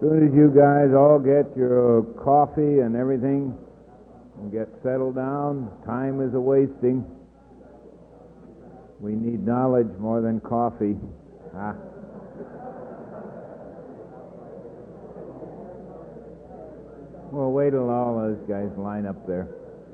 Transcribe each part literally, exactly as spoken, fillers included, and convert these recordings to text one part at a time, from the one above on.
Soon as you guys all get your coffee and everything and get settled down, time is a-wasting. We need knowledge more than coffee. Ah. Well, wait till all those guys line up there.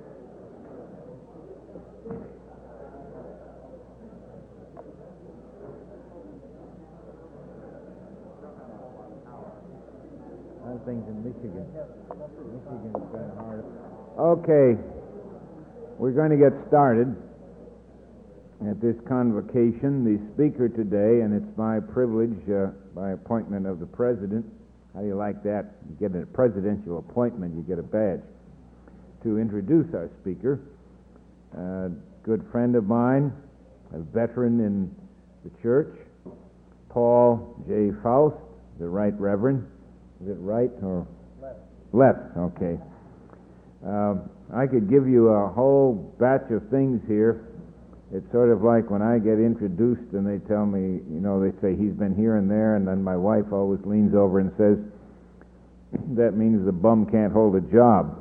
Other things in Michigan. Michigan's kind of hard. Okay, we're going to get started at this convocation. The speaker today, and it's my privilege uh, by appointment of the president. How do you like that? You get a presidential appointment, you get a badge. To introduce our speaker, a good friend of mine, a veteran in the church, Paul J. Faust, the Right Reverend. Is it right or left? Left, okay. Um, I could give you a whole batch of things here. It's sort of like when I get introduced and they tell me, you know, they say he's been here and there, and then my wife always leans over and says, that means the bum can't hold a job.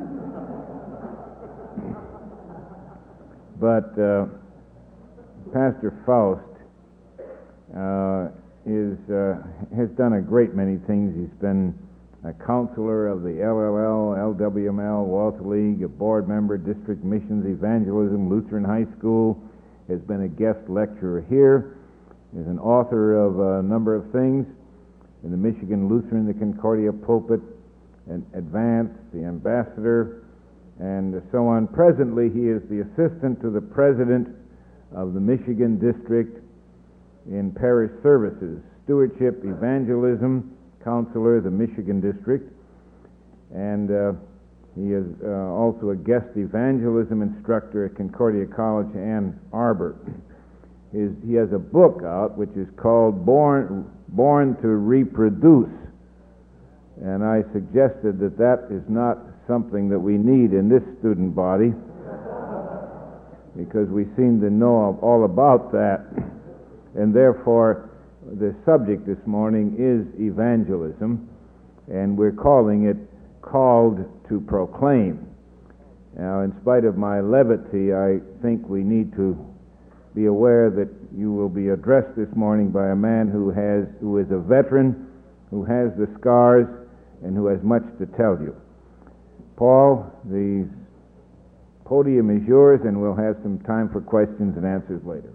But uh, Pastor Faust uh, is uh, has done a great many things. He's been a counselor of the L L L, L W M L, Walter League, a board member, District Missions Evangelism, Lutheran High School, has been a guest lecturer here, is an author of a number of things in the Michigan Lutheran, the Concordia Pulpit, and Advance, the Ambassador, and so on. Presently, he is the assistant to the president of the Michigan District in Parish Services, Stewardship, Evangelism, counselor, the Michigan District, and uh, he is uh, also a guest evangelism instructor at Concordia College, Ann Arbor. His, he has a book out which is called Born, Born to Reproduce, and I suggested that that is not something that we need in this student body because we seem to know all about that, and therefore the subject this morning is evangelism, and we're calling it Called to Proclaim. Now, in spite of my levity, I think we need to be aware that you will be addressed this morning by a man who has, who is a veteran, who has the scars, and who has much to tell you. Paul, the podium is yours, and we'll have some time for questions and answers later.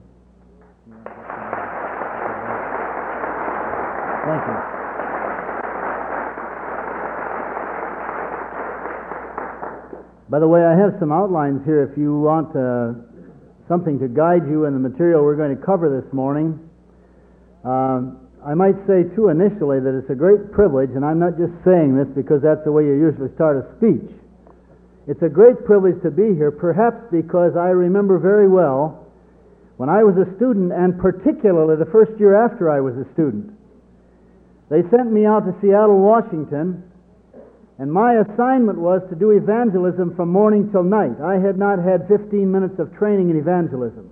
Thank you. By the way, I have some outlines here if you want uh, something to guide you in the material we're going to cover this morning. Um, I might say, too, initially that it's a great privilege, and I'm not just saying this because that's the way you usually start a speech. It's a great privilege to be here, perhaps because I remember very well when I was a student, and particularly the first year after I was a student. They sent me out to Seattle, Washington, and my assignment was to do evangelism from morning till night. I had not had fifteen minutes of training in evangelism.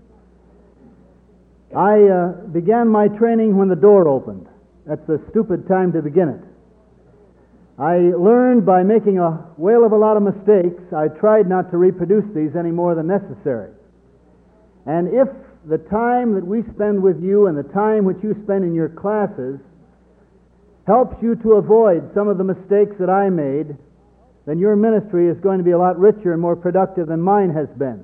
I uh, began my training when the door opened. That's a stupid time to begin it. I learned by making a whale of a lot of mistakes. I tried not to reproduce these any more than necessary. And if the time that we spend with you and the time which you spend in your classes helps you to avoid some of the mistakes that I made, then your ministry is going to be a lot richer and more productive than mine has been.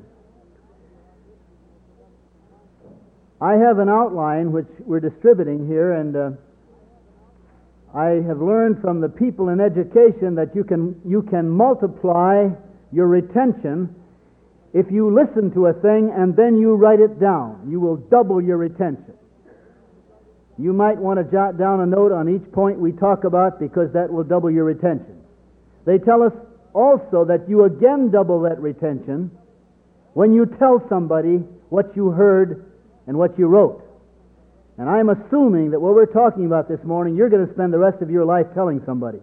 I have an outline which we're distributing here, and uh, I have learned from the people in education that you can you can multiply your retention if you listen to a thing and then you write it down. You will double your retention. You might want to jot down a note on each point we talk about because that will double your retention. They tell us also that you again double that retention when you tell somebody what you heard and what you wrote. And I'm assuming that what we're talking about this morning, you're going to spend the rest of your life telling somebody.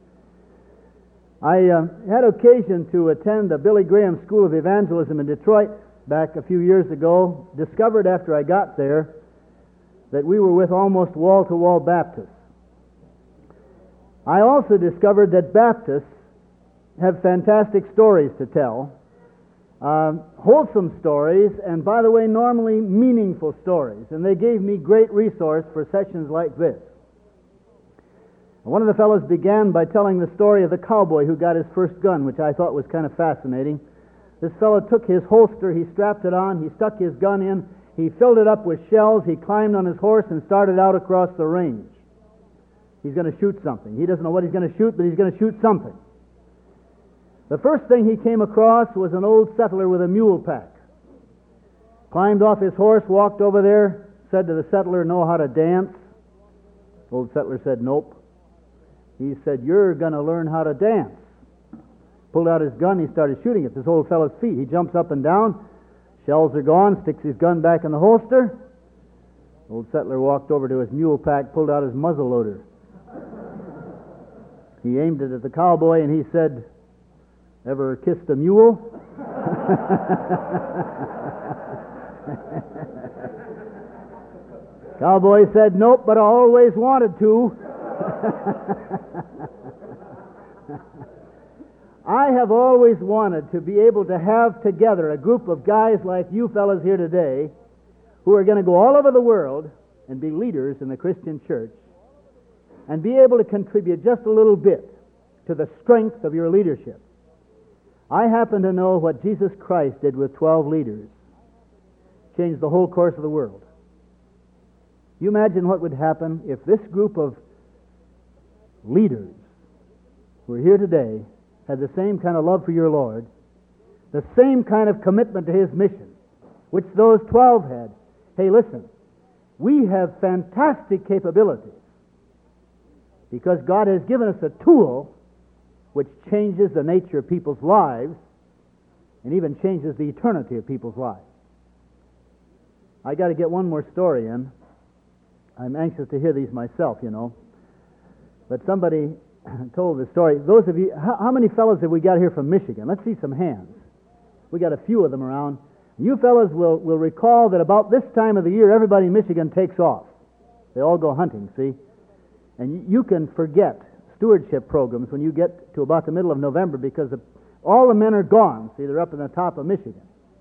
I uh, had occasion to attend the Billy Graham School of Evangelism in Detroit back a few years ago. Discovered after I got there that we were with almost wall-to-wall Baptists. I also discovered that Baptists have fantastic stories to tell, uh, wholesome stories, and by the way, normally meaningful stories. And they gave me great resource for sessions like this. One of the fellows began by telling the story of the cowboy who got his first gun, which I thought was kind of fascinating. This fellow took his holster, he strapped it on, he stuck his gun in, he filled it up with shells, he climbed on his horse and started out across the range. He's going to shoot something. He doesn't know what he's going to shoot, but he's going to shoot something. The first thing he came across was an old settler with a mule pack. Climbed off his horse, walked over there, said to the settler, "Know how to dance?" Old settler said, "Nope." He said, "You're going to learn how to dance." Pulled out his gun, he started shooting at this old fellow's feet. He jumps up and down, shells are gone, sticks his gun back in the holster. Old settler walked over to his mule pack, pulled out his muzzle loader. He aimed it at the cowboy and he said, "Ever kissed a mule?" Cowboy said, "Nope, but I always wanted to." I have always wanted to be able to have together a group of guys like you fellas here today who are going to go all over the world and be leaders in the Christian church and be able to contribute just a little bit to the strength of your leadership. I happen to know what Jesus Christ did with twelve leaders. Changed the whole course of the world. You imagine what would happen if this group of leaders who are here today had the same kind of love for your Lord, the same kind of commitment to His mission, which those twelve had. Hey, listen, we have fantastic capabilities because God has given us a tool which changes the nature of people's lives and even changes the eternity of people's lives. I got to get one more story in. I'm anxious to hear these myself, you know. But somebody told the story. Those of you, how, how many fellows have we got here from Michigan? Let's see some hands. We got a few of them around. You fellows will, will recall that about this time of the year, everybody in Michigan takes off. They all go hunting, see? And you can forget stewardship programs when you get to about the middle of November because the, all the men are gone. See, they're up in the top of Michigan.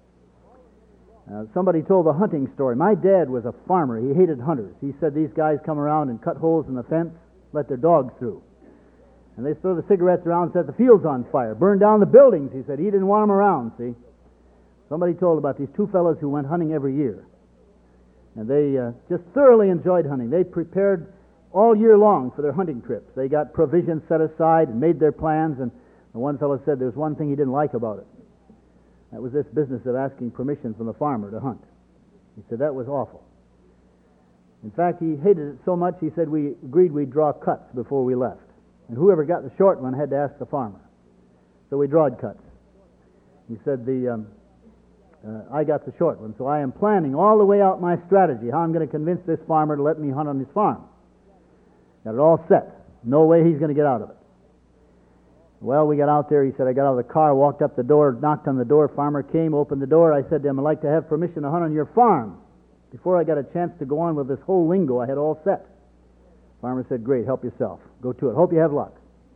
Uh, somebody told the hunting story. My dad was a farmer. He hated hunters. He said these guys come around and cut holes in the fence, let their dogs through. And they throw the cigarettes around and set the fields on fire, burn down the buildings. He said he didn't want them around, see. Somebody told about these two fellows who went hunting every year. And they uh, just thoroughly enjoyed hunting. They prepared all year long for their hunting trips. They got provisions set aside and made their plans. And the one fellow said there was one thing he didn't like about it. That was this business of asking permission from the farmer to hunt. He said that was awful. In fact, he hated it so much, he said we agreed we'd draw cuts before we left. And whoever got the short one had to ask the farmer. So we drawed cuts. He said, the um, uh, I got the short one, so I am planning all the way out my strategy, how I'm going to convince this farmer to let me hunt on his farm. Got it all set. No way he's going to get out of it. Well, we got out there. He said, I got out of the car, walked up the door, knocked on the door. Farmer came, opened the door. I said to him, I'd like to have permission to hunt on your farm. Before I got a chance to go on with this whole lingo, I had all set. Farmer said, great, help yourself. Go to it. Hope you have luck.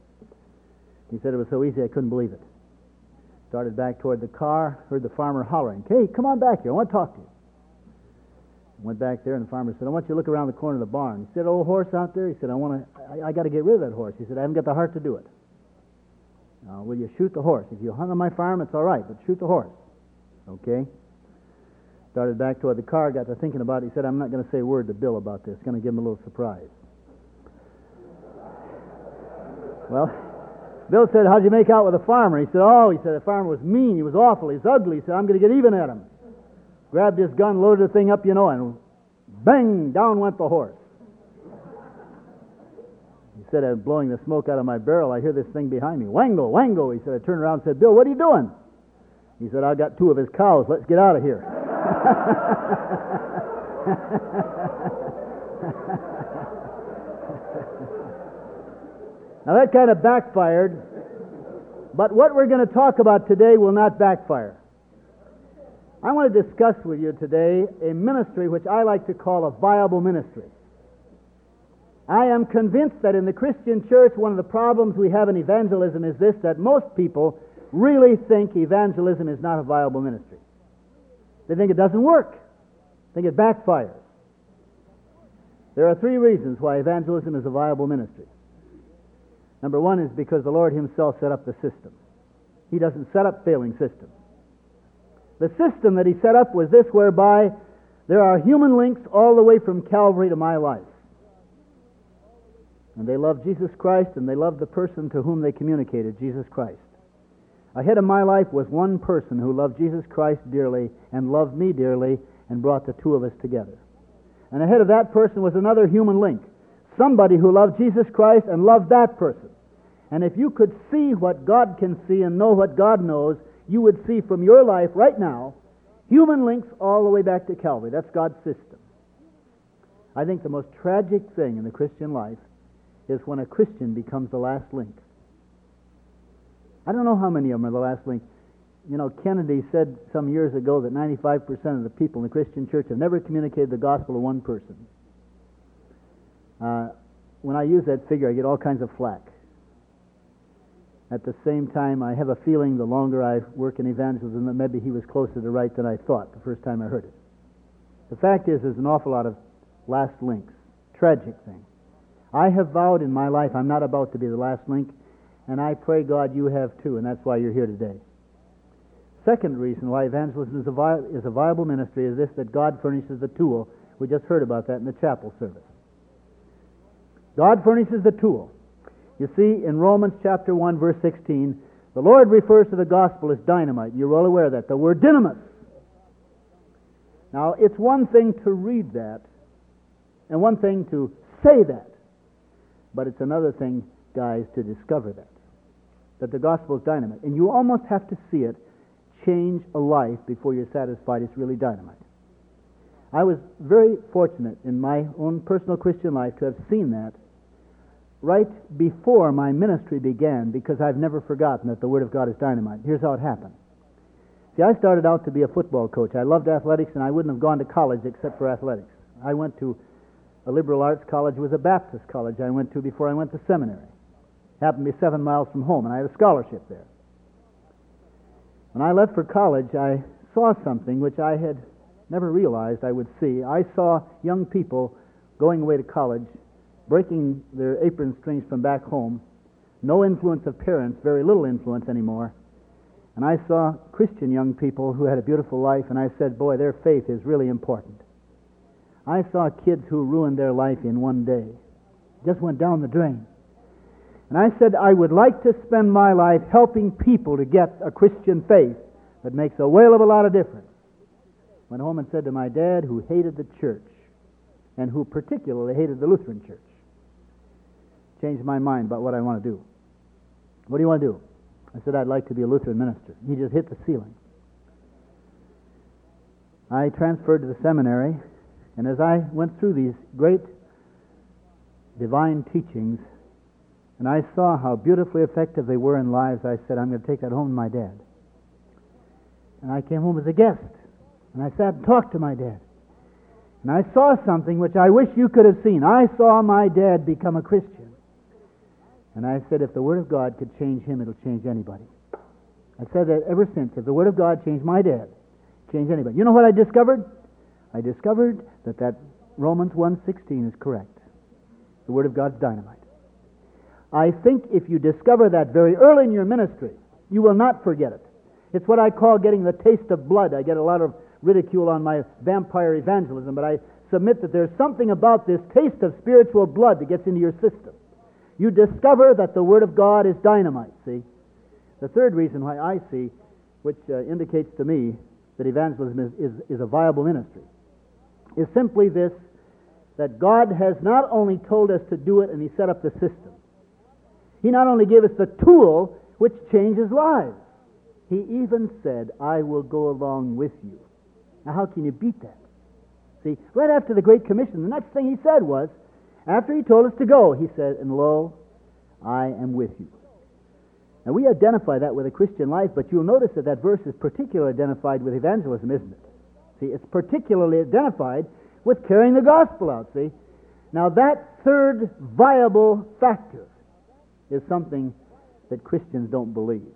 He said it was so easy I couldn't believe it. Started back toward the car, heard the farmer hollering, hey, come on back here, I want to talk to you. Went back there, and the farmer said, I want you to look around the corner of the barn. He said, old horse out there? He said, I want to, I, I got to get rid of that horse. He said, I haven't got the heart to do it. Uh, will you shoot the horse? If you hunt on my farm, it's all right, but shoot the horse. Okay? Started back toward the car, got to thinking about it. He said, I'm not going to say a word to Bill about this. Going to give him a little surprise. Well, Bill said, how'd you make out with the farmer? He said, oh, he said, the farmer was mean. He was awful. He was ugly. He said, I'm going to get even at him. Grabbed his gun, loaded the thing up, you know, and bang, down went the horse. He said, I'm blowing the smoke out of my barrel. I hear this thing behind me. Wango, wango. He said, I turned around and said, Bill, what are you doing? He said, I got two of his cows. Let's get out of here. Now that kind of backfired, but what we're going to talk about today will not backfire. I want to discuss with you today a ministry which I like to call a viable ministry. I am convinced that in the Christian church, one of the problems we have in evangelism is this, that most people really think evangelism is not a viable ministry. They think it doesn't work. They think it backfires. There are three reasons why evangelism is a viable ministry. Number one is because the Lord Himself set up the system. He doesn't set up failing systems. The system that He set up was this, whereby there are human links all the way from Calvary to my life. And they love Jesus Christ, and they love the person to whom they communicated, Jesus Christ. Ahead of my life was one person who loved Jesus Christ dearly and loved me dearly and brought the two of us together. And ahead of that person was another human link, somebody who loved Jesus Christ and loved that person. And if you could see what God can see and know what God knows, you would see from your life right now human links all the way back to Calvary. That's God's system. I think the most tragic thing in the Christian life is when a Christian becomes the last link. I don't know how many of them are the last link. You know, Kennedy said some years ago that ninety-five percent of the people in the Christian church have never communicated the gospel to one person. Uh, when I use that figure, I get all kinds of flack. At the same time, I have a feeling the longer I work in evangelism that maybe he was closer to right than I thought the first time I heard it. The fact is, there's an awful lot of last links. Tragic thing. I have vowed in my life I'm not about to be the last link, and I pray God you have too, and that's why you're here today. Second reason why evangelism is a, vi- is a viable ministry is this, that God furnishes the tool. We just heard about that in the chapel service. God furnishes the tool. You see, in Romans chapter one, verse sixteen, the Lord refers to the gospel as dynamite. You're well aware of that. The word dynamis. Now, it's one thing to read that, and one thing to say that, but it's another thing, guys, to discover that. That the gospel is dynamite. And you almost have to see it change a life before you're satisfied it's really dynamite. I was very fortunate in my own personal Christian life to have seen that right before my ministry began, because I've never forgotten that the Word of God is dynamite. Here's how it happened. See, I started out to be a football coach. I loved athletics, and I wouldn't have gone to college except for athletics. I went to a liberal arts college. It was a Baptist college I went to before I went to seminary. Happened to be seven miles from home, and I had a scholarship there. When I left for college, I saw something which I had never realized I would see. I saw young people going away to college, breaking their apron strings from back home, no influence of parents, very little influence anymore. And I saw Christian young people who had a beautiful life, and I said, boy, their faith is really important. I saw kids who ruined their life in one day. Just went down the drain. And I said, I would like to spend my life helping people to get a Christian faith that makes a whale of a lot of difference. Went home and said to my dad, who hated the church, and who particularly hated the Lutheran church, changed my mind about what I want to do. What do you want to do? I said, I'd like to be a Lutheran minister. He just hit the ceiling. I transferred to the seminary, and as I went through these great divine teachings, and I saw how beautifully effective they were in lives, I said, I'm going to take that home to my dad. And I came home as a guest, and I sat and talked to my dad. And I saw something which I wish you could have seen. I saw my dad become a Christian. And I said, if the Word of God could change him, it'll change anybody. I said that ever since. If the Word of God changed my dad, change anybody. You know what I discovered? I discovered that that Romans one sixteen is correct. The Word of God's dynamite. I think if you discover that very early in your ministry, you will not forget it. It's what I call getting the taste of blood. I get a lot of ridicule on my vampire evangelism, but I submit that there's something about this taste of spiritual blood that gets into your system. You discover that the Word of God is dynamite, see? The third reason why I see, which uh, indicates to me that evangelism is, is, is a viable ministry, is simply this, that God has not only told us to do it and He set up the system. He not only gave us the tool which changes lives. He even said, I will go along with you. Now how can you beat that? See, right after the Great Commission, the next thing He said was, after He told us to go, He said, and lo, I am with you. Now we identify that with a Christian life, but you'll notice that that verse is particularly identified with evangelism, isn't it? See, it's particularly identified with carrying the gospel out, see? Now, that third viable factor is something that Christians don't believe.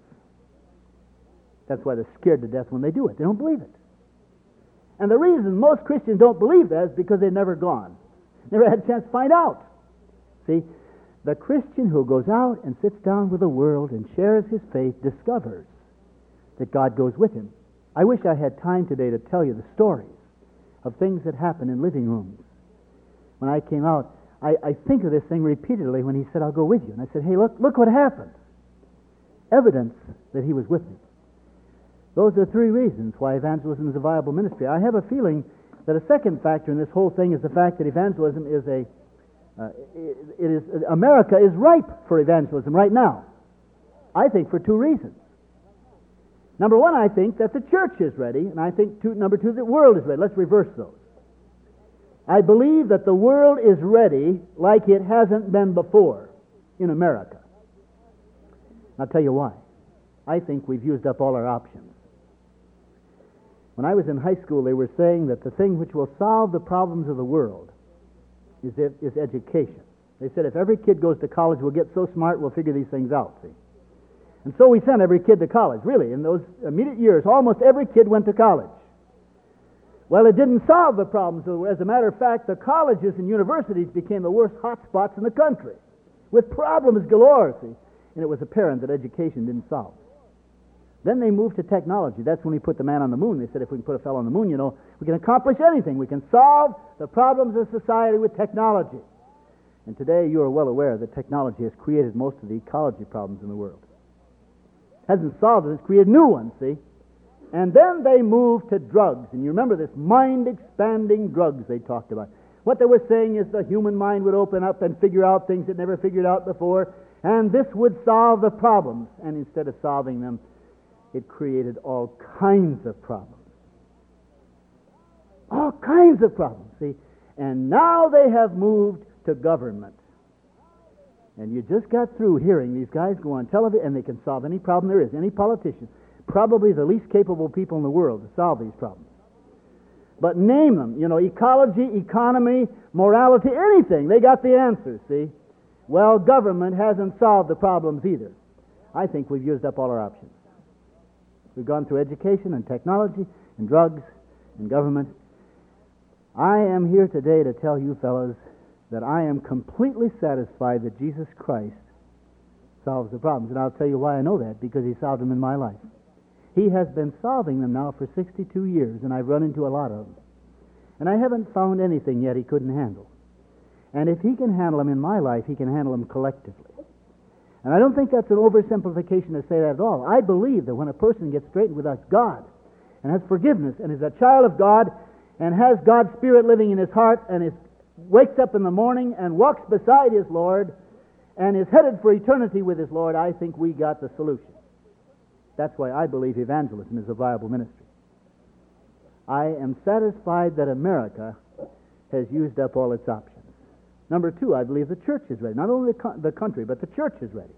That's why they're scared to death when they do it. They don't believe it. And the reason most Christians don't believe that is because they've never gone. Never had a chance to find out. See, the Christian who goes out and sits down with the world and shares his faith discovers that God goes with him. I wish I had time today to tell you the stories of things that happen in living rooms. When I came out, I, I think of this thing repeatedly when he said, "I'll go with you." And I said, "Hey, look, look what happened." Evidence that he was with me. Those are three reasons why evangelism is a viable ministry. I have a feeling that a second factor in this whole thing is the fact that evangelism is a, uh, it, it is, America is ripe for evangelism right now. I think for two reasons. Number one, I think that the church is ready, and I think, two, number two, the world is ready. Let's reverse those. I believe that the world is ready like it hasn't been before in America. I'll tell you why. I think we've used up all our options. When I was in high school, they were saying that the thing which will solve the problems of the world is, it, is education. They said if every kid goes to college, we'll get so smart, we'll figure these things out, see. And so we sent every kid to college. Really, in those immediate years, almost every kid went to college. Well, it didn't solve the problems. As a matter of fact, the colleges and universities became the worst hot spots in the country, with problems galore, see. And it was apparent that education didn't solve. Then they moved to technology. That's when we put the man on the moon. They said if we can put a fellow on the moon, you know, we can accomplish anything. We can solve the problems of society with technology. And today you are well aware that technology has created most of the ecology problems in the world. It hasn't solved it, it's created new ones, see? And then they moved to drugs. And you remember this mind-expanding drugs they talked about. What they were saying is the human mind would open up and figure out things it never figured out before, and this would solve the problems. And instead of solving them, it created all kinds of problems. All kinds of problems, see? And now they have moved to government. And you just got through hearing these guys go on television, and they can solve any problem there is. Any politician, probably the least capable people in the world to solve these problems. But name them, you know, ecology, economy, morality, anything. They got the answers, see? Well, government hasn't solved the problems either. I think we've used up all our options. We've gone through education and technology and drugs and government. I am here today to tell you fellows that I am completely satisfied that Jesus Christ solves the problems. And I'll tell you why I know that, because he solved them in my life. He has been solving them now for sixty-two years, and I've run into a lot of them. And I haven't found anything yet he couldn't handle. And if he can handle them in my life, he can handle them collectively. And I don't think that's an oversimplification to say that at all. I believe that when a person gets straightened with God and has forgiveness and is a child of God and has God's Spirit living in his heart and is, wakes up in the morning and walks beside his Lord and is headed for eternity with his Lord, I think we got the solution. That's why I believe evangelism is a viable ministry. I am satisfied that America has used up all its options. Number two, I believe the church is ready. Not only the, co- the country, but the church is ready.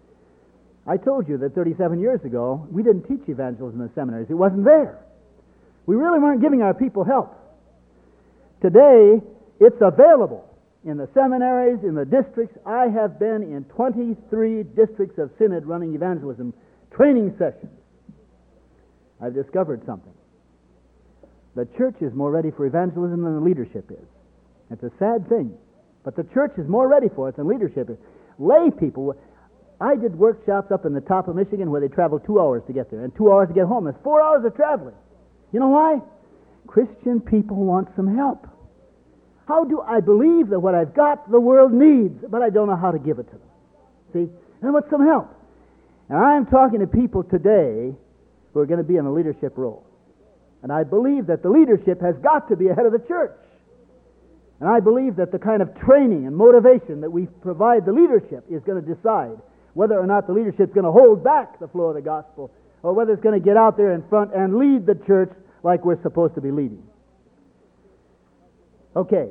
I told you that thirty-seven years ago, we didn't teach evangelism in the seminaries. It wasn't there. We really weren't giving our people help. Today, it's available in the seminaries, in the districts. I have been in twenty-three districts of synod running evangelism training sessions. I've discovered something. The church is more ready for evangelism than the leadership is. It's a sad thing. But the church is more ready for it than leadership is. Lay people, I did workshops up in the top of Michigan where they traveled two hours to get there and two hours to get home. That's four hours of traveling. You know why? Christian people want some help. How do I believe that what I've got the world needs, but I don't know how to give it to them? See? And I want some help. And I'm talking to people today who are going to be in a leadership role. And I believe that the leadership has got to be ahead of the church. And I believe that the kind of training and motivation that we provide the leadership is going to decide whether or not the leadership is going to hold back the flow of the gospel or whether it's going to get out there in front and lead the church like we're supposed to be leading. Okay.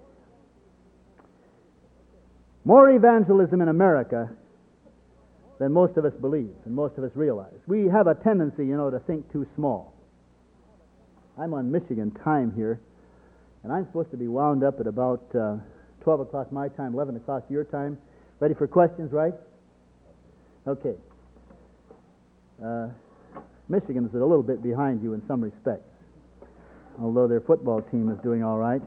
More evangelism in America than most of us believe and most of us realize. We have a tendency, you know, to think too small. I'm on Michigan time here, and I'm supposed to be wound up at about uh, twelve o'clock my time, eleven o'clock your time. Ready for questions, right? Okay. Uh, Michigan's a little bit behind you in some respects, although their football team is doing all right.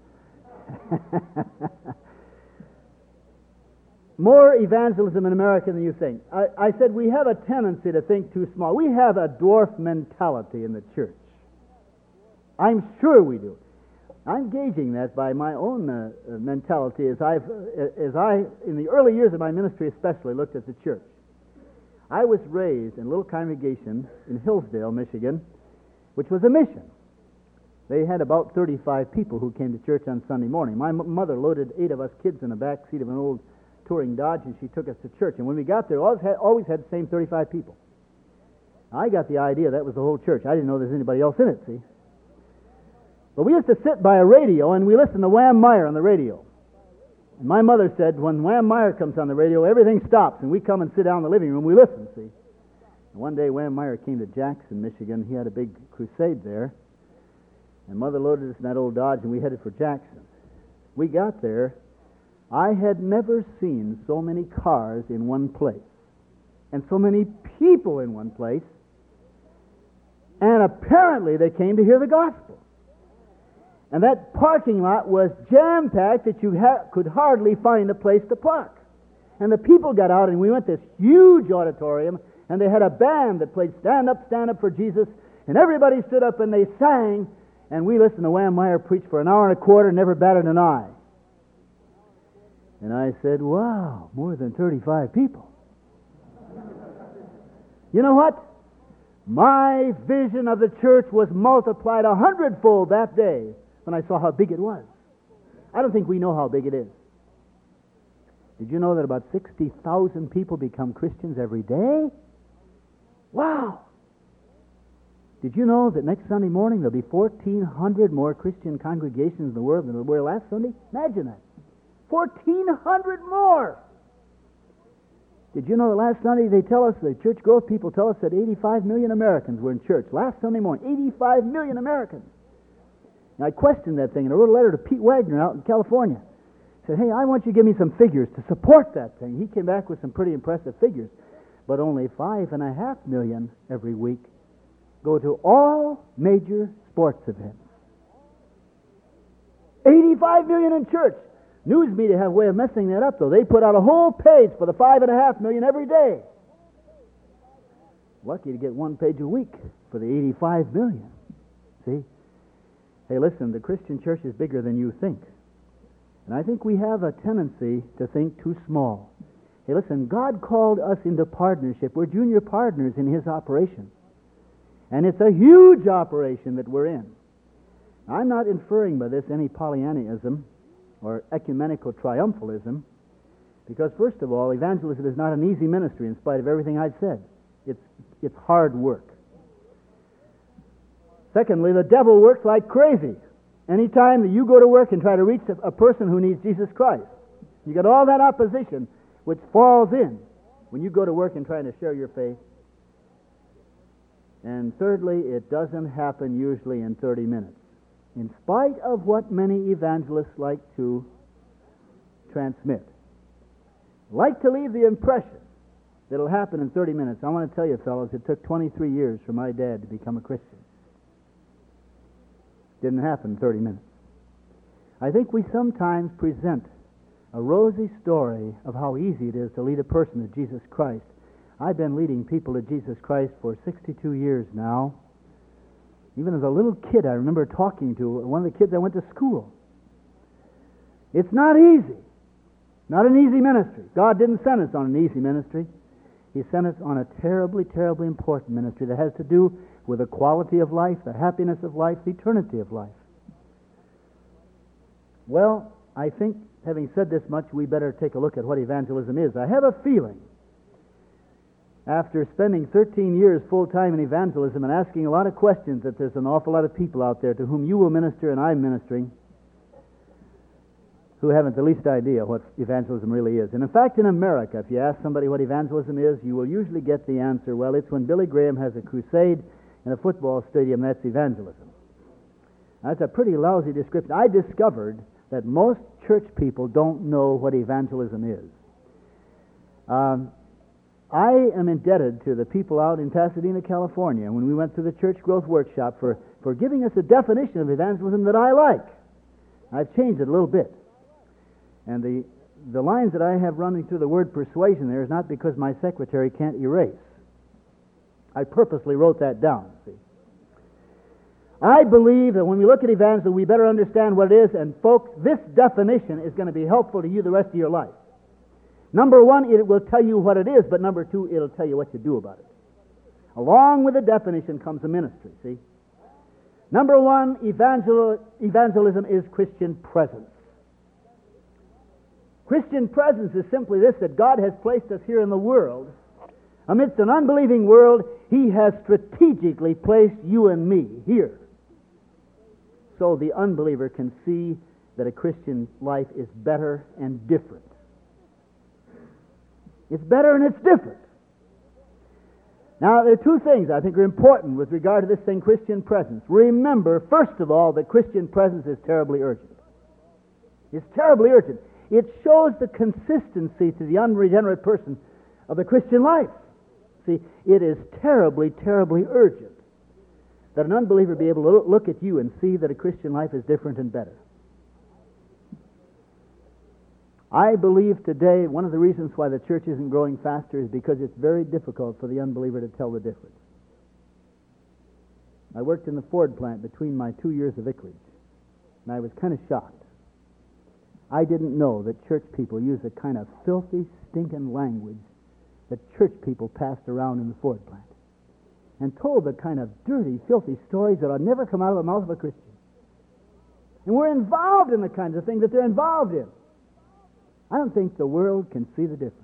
More evangelism in America than you think. I, I said we have a tendency to think too small. We have a dwarf mentality in the church. I'm sure we do. I'm gauging that by my own uh, mentality as I've, uh, as I, in the early years of my ministry especially, looked at the church. I was raised in a little congregation in Hillsdale, Michigan, which was a mission. They had about thirty-five people who came to church on Sunday morning. My m- mother loaded eight of us kids in the back seat of an old touring Dodge, and she took us to church. And when we got there, always had, always had the same thirty-five people. I got the idea that was the whole church. I didn't know there's anybody else in it, see? But we used to sit by a radio, and we listened to Wham Meyer on the radio. And my mother said, when Wham Meyer comes on the radio, everything stops, and we come and sit down in the living room, we listen, see? And one day, Wham Meyer came to Jackson, Michigan. He had a big crusade there. And Mother loaded us in that old Dodge, and we headed for Jackson. We got there. I had never seen so many cars in one place, and so many people in one place, and apparently they came to hear the gospel. And that parking lot was jam-packed that you ha- could hardly find a place to park. And the people got out, and we went to this huge auditorium, and they had a band that played Stand Up, Stand Up for Jesus, and everybody stood up and they sang, and we listened to Wham Meyer preach for an hour and a quarter, never batted an eye. And I said, wow, more than thirty-five people. You know what? My vision of the church was multiplied a hundredfold that day when I saw how big it was. I don't think we know how big it is. Did you know that about sixty thousand people become Christians every day? Wow! Did you know that next Sunday morning there'll be fourteen hundred more Christian congregations in the world than there were last Sunday? Imagine that. fourteen hundred more! Did you know that last Sunday they tell us, the church growth people tell us that eighty-five million Americans were in church. Last Sunday morning, eighty-five million Americans. And I questioned that thing and I wrote a letter to Pete Wagner out in California. I said, hey, I want you to give me some figures to support that thing. He came back with some pretty impressive figures. But only five and a half million every week go to all major sports events. eighty-five million in church. News media have a way of messing that up, though. They put out a whole page for the five and a half million every day. Lucky to get one page a week for the eighty-five million. See? Hey, listen, the Christian church is bigger than you think. And I think we have a tendency to think too small. Hey, listen, God called us into partnership. We're junior partners in His operation. And it's a huge operation that we're in. I'm not inferring by this any Pollyannism or ecumenical triumphalism, because first of all, evangelism is not an easy ministry in spite of everything I've said. It's, it's hard work. Secondly, the devil works like crazy. Anytime that you go to work and try to reach a, a person who needs Jesus Christ, you get all that opposition which falls in when you go to work and trying to share your faith. And thirdly, it doesn't happen usually in thirty minutes. In spite of what many evangelists like to transmit. Like to leave the impression that it'll happen in thirty minutes. I want to tell you, fellows, it took twenty-three years for my dad to become a Christian. Didn't happen in thirty minutes. I think we sometimes present a rosy story of how easy it is to lead a person to Jesus Christ. I've been leading people to Jesus Christ for sixty-two years now. Even as a little kid, I remember talking to one of the kids I went to school. It's not easy. Not an easy ministry. God didn't send us on an easy ministry. He sent us on a terribly, terribly important ministry that has to do with the quality of life, the happiness of life, the eternity of life. Well, I think, having said this much, we better take a look at what evangelism is. I have a feeling, after spending thirteen years full-time in evangelism and asking a lot of questions, that there's an awful lot of people out there to whom you will minister and I'm ministering who haven't the least idea what evangelism really is. And in fact, in America, if you ask somebody what evangelism is, you will usually get the answer, well, it's when Billy Graham has a crusade in a football stadium, that's evangelism. That's a pretty lousy description. I discovered that most church people don't know what evangelism is. Um, I am indebted to the people out in Pasadena, California, when we went through the Church Growth Workshop, for, for giving us a definition of evangelism that I like. I've changed it a little bit. And the, the lines that I have running through the word persuasion there is not because my secretary can't erase. I purposely wrote that down, see. I believe that when we look at evangelism, we better understand what it is, and folks, this definition is going to be helpful to you the rest of your life. Number one, it will tell you what it is, but number two, it'll tell you what to do about it. Along with the definition comes a ministry, see? Number one, evangel- evangelism is Christian presence. Christian presence is simply this, that God has placed us here in the world. Amidst an unbelieving world, He has strategically placed you and me here, so the unbeliever can see that a Christian life is better and different. It's better and it's different. Now, there are two things I think are important with regard to this thing, Christian presence. Remember, first of all, that Christian presence is terribly urgent. It's terribly urgent. It shows the consistency to the unregenerate person of the Christian life. See, it is terribly, terribly urgent that an unbeliever be able to look at you and see that a Christian life is different and better. I believe today one of the reasons why the church isn't growing faster is because it's very difficult for the unbeliever to tell the difference. I worked in the Ford plant between my two years of vicarage, and I was kind of shocked. I didn't know that church people use a kind of filthy, stinking language that church people passed around in the Ford plant, and told the kind of dirty, filthy stories that ought never come out of the mouth of a Christian. And we're involved in the kinds of things that they're involved in. I don't think the world can see the difference.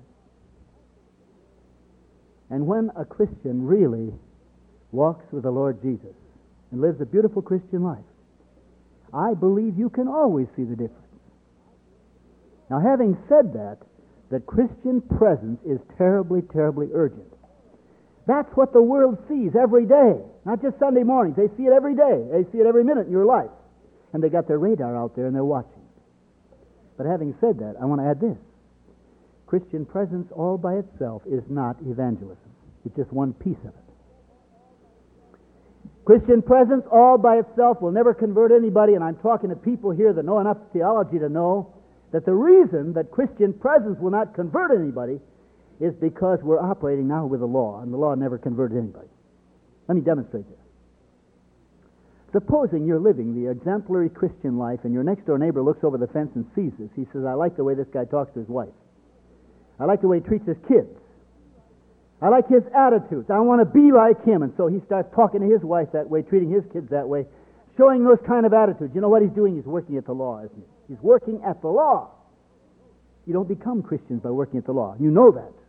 And when a Christian really walks with the Lord Jesus and lives a beautiful Christian life, I believe you can always see the difference. Now, having said that, that Christian presence is terribly, terribly urgent. That's what the world sees every day, not just Sunday mornings. They see it every day. They see it every minute in your life. And they got their radar out there and they're watching. But having said that, I want to add this. Christian presence all by itself is not evangelism. It's just one piece of it. Christian presence all by itself will never convert anybody, and I'm talking to people here that know enough theology to know that the reason that Christian presence will not convert anybody is because we're operating now with the law, and the law never converted anybody. Let me demonstrate this. Supposing you're living the exemplary Christian life, and your next-door neighbor looks over the fence and sees this. He says, I like the way this guy talks to his wife. I like the way he treats his kids. I like his attitudes. I want to be like him. And so he starts talking to his wife that way, treating his kids that way, showing those kind of attitudes. You know what he's doing? He's working at the law, isn't he? He's working at the law. You don't become Christians by working at the law. You know that.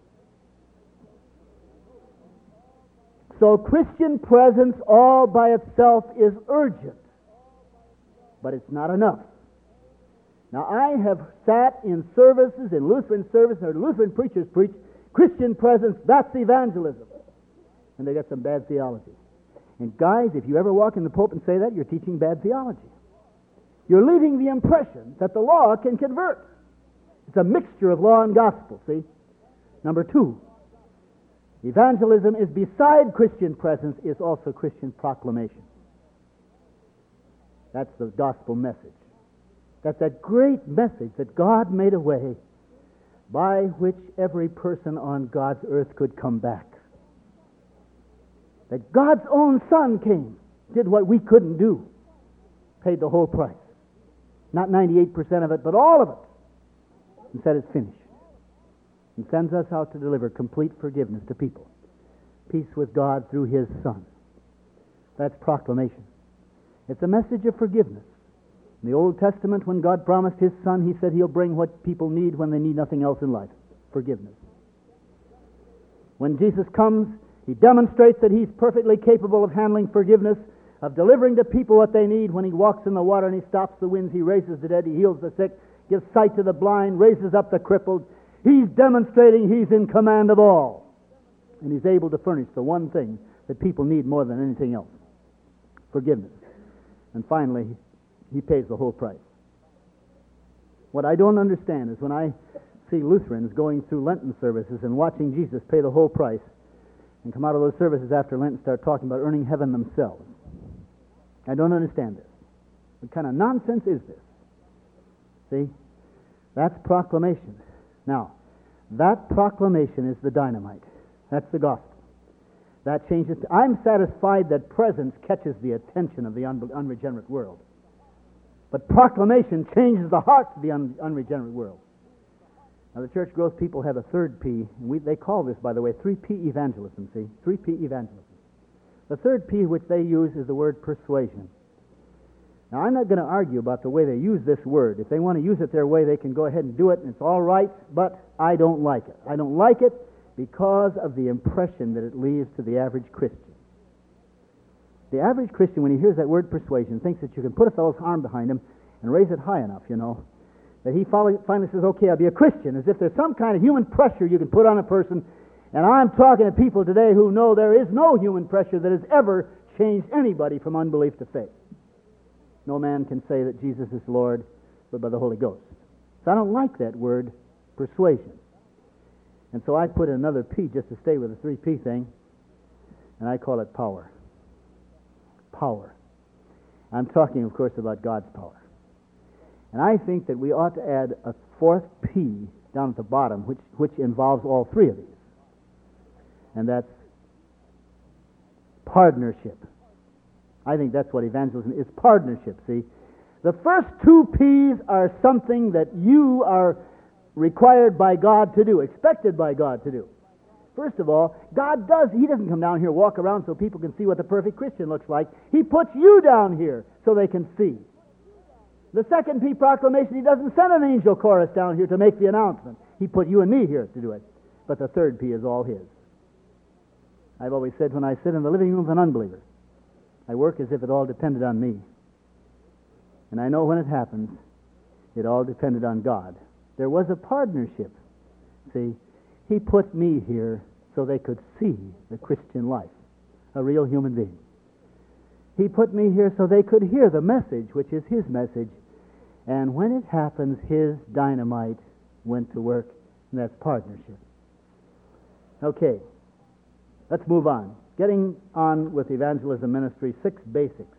So Christian presence all by itself is urgent, but it's not enough. Now, I have sat in services, in Lutheran services, or Lutheran preachers preach, Christian presence, that's evangelism. And they got some bad theology. And guys, if you ever walk in the pulpit and say that, you're teaching bad theology. You're leaving the impression that the law can convert. It's a mixture of law and gospel, see? Number two, evangelism is beside Christian presence, is also Christian proclamation. That's the gospel message. That's that great message that God made a way by which every person on God's earth could come back. That God's own Son came, did what we couldn't do, paid the whole price. Not ninety-eight percent of it, but all of it, and said it's finished. And sends us out to deliver complete forgiveness to people. Peace with God through His Son. That's proclamation. It's a message of forgiveness. In the Old Testament, when God promised His Son, He said He'll bring what people need when they need nothing else in life. Forgiveness. When Jesus comes, He demonstrates that He's perfectly capable of handling forgiveness, of delivering to people what they need. When He walks in the water and He stops the winds, He raises the dead, He heals the sick, gives sight to the blind, raises up the crippled. He's demonstrating He's in command of all. And He's able to furnish the one thing that people need more than anything else. Forgiveness. And finally, He pays the whole price. What I don't understand is when I see Lutherans going through Lenten services and watching Jesus pay the whole price and come out of those services after Lent and start talking about earning heaven themselves. I don't understand this. What kind of nonsense is this? See? That's proclamation. Now, that proclamation is the dynamite. That's the gospel. That changes. I'm satisfied that presence catches the attention of the un- unregenerate world. But proclamation changes the hearts of the un- unregenerate world. Now, the church growth people have a third P. And we, they call this, by the way, three P evangelism, see? three P evangelism. The third P which they use is the word persuasion. Now, I'm not going to argue about the way they use this word. If they want to use it their way, they can go ahead and do it, and it's all right, but I don't like it. I don't like it because of the impression that it leaves to the average Christian. The average Christian, when he hears that word persuasion, thinks that you can put a fellow's arm behind him and raise it high enough, you know, that he finally says, okay, I'll be a Christian, as if there's some kind of human pressure you can put on a person. And I'm talking to people today who know there is no human pressure that has ever changed anybody from unbelief to faith. No man can say that Jesus is Lord but by the Holy Ghost. So I don't like that word, persuasion. And so I put in another P just to stay with the three P thing, and I call it power. Power. I'm talking, of course, about God's power. And I think that we ought to add a fourth P down at the bottom, which, which involves all three of these. And that's partnership. I think that's what evangelism is, partnership, see. The first two P's are something that you are required by God to do, expected by God to do. First of all, God does, He doesn't come down here, walk around so people can see what the perfect Christian looks like. He puts you down here so they can see. The second P, proclamation, He doesn't send an angel chorus down here to make the announcement. He put you and me here to do it. But the third P is all His. I've always said when I sit in the living room of an unbeliever, I work as if it all depended on me. And I know when it happens, it all depended on God. There was a partnership. See, He put me here so they could see the Christian life, a real human being. He put me here so they could hear the message, which is His message. And when it happens, His dynamite went to work, and that's partnership. Okay, let's move on. Getting on with evangelism ministry, six basics.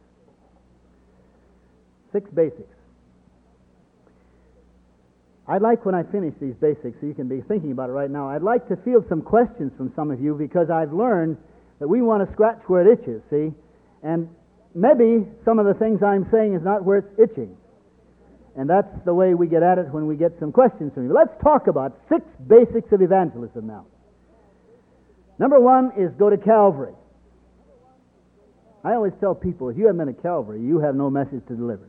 Six basics. I'd like, when I finish these basics, so you can be thinking about it right now, I'd like to field some questions from some of you, because I've learned that we want to scratch where it itches, see? And maybe some of the things I'm saying is not where it's itching. And that's the way we get at it when we get some questions from you. Let's talk about six basics of evangelism now. Number one is go to Calvary. I always tell people, if you haven't been to Calvary, you have no message to deliver.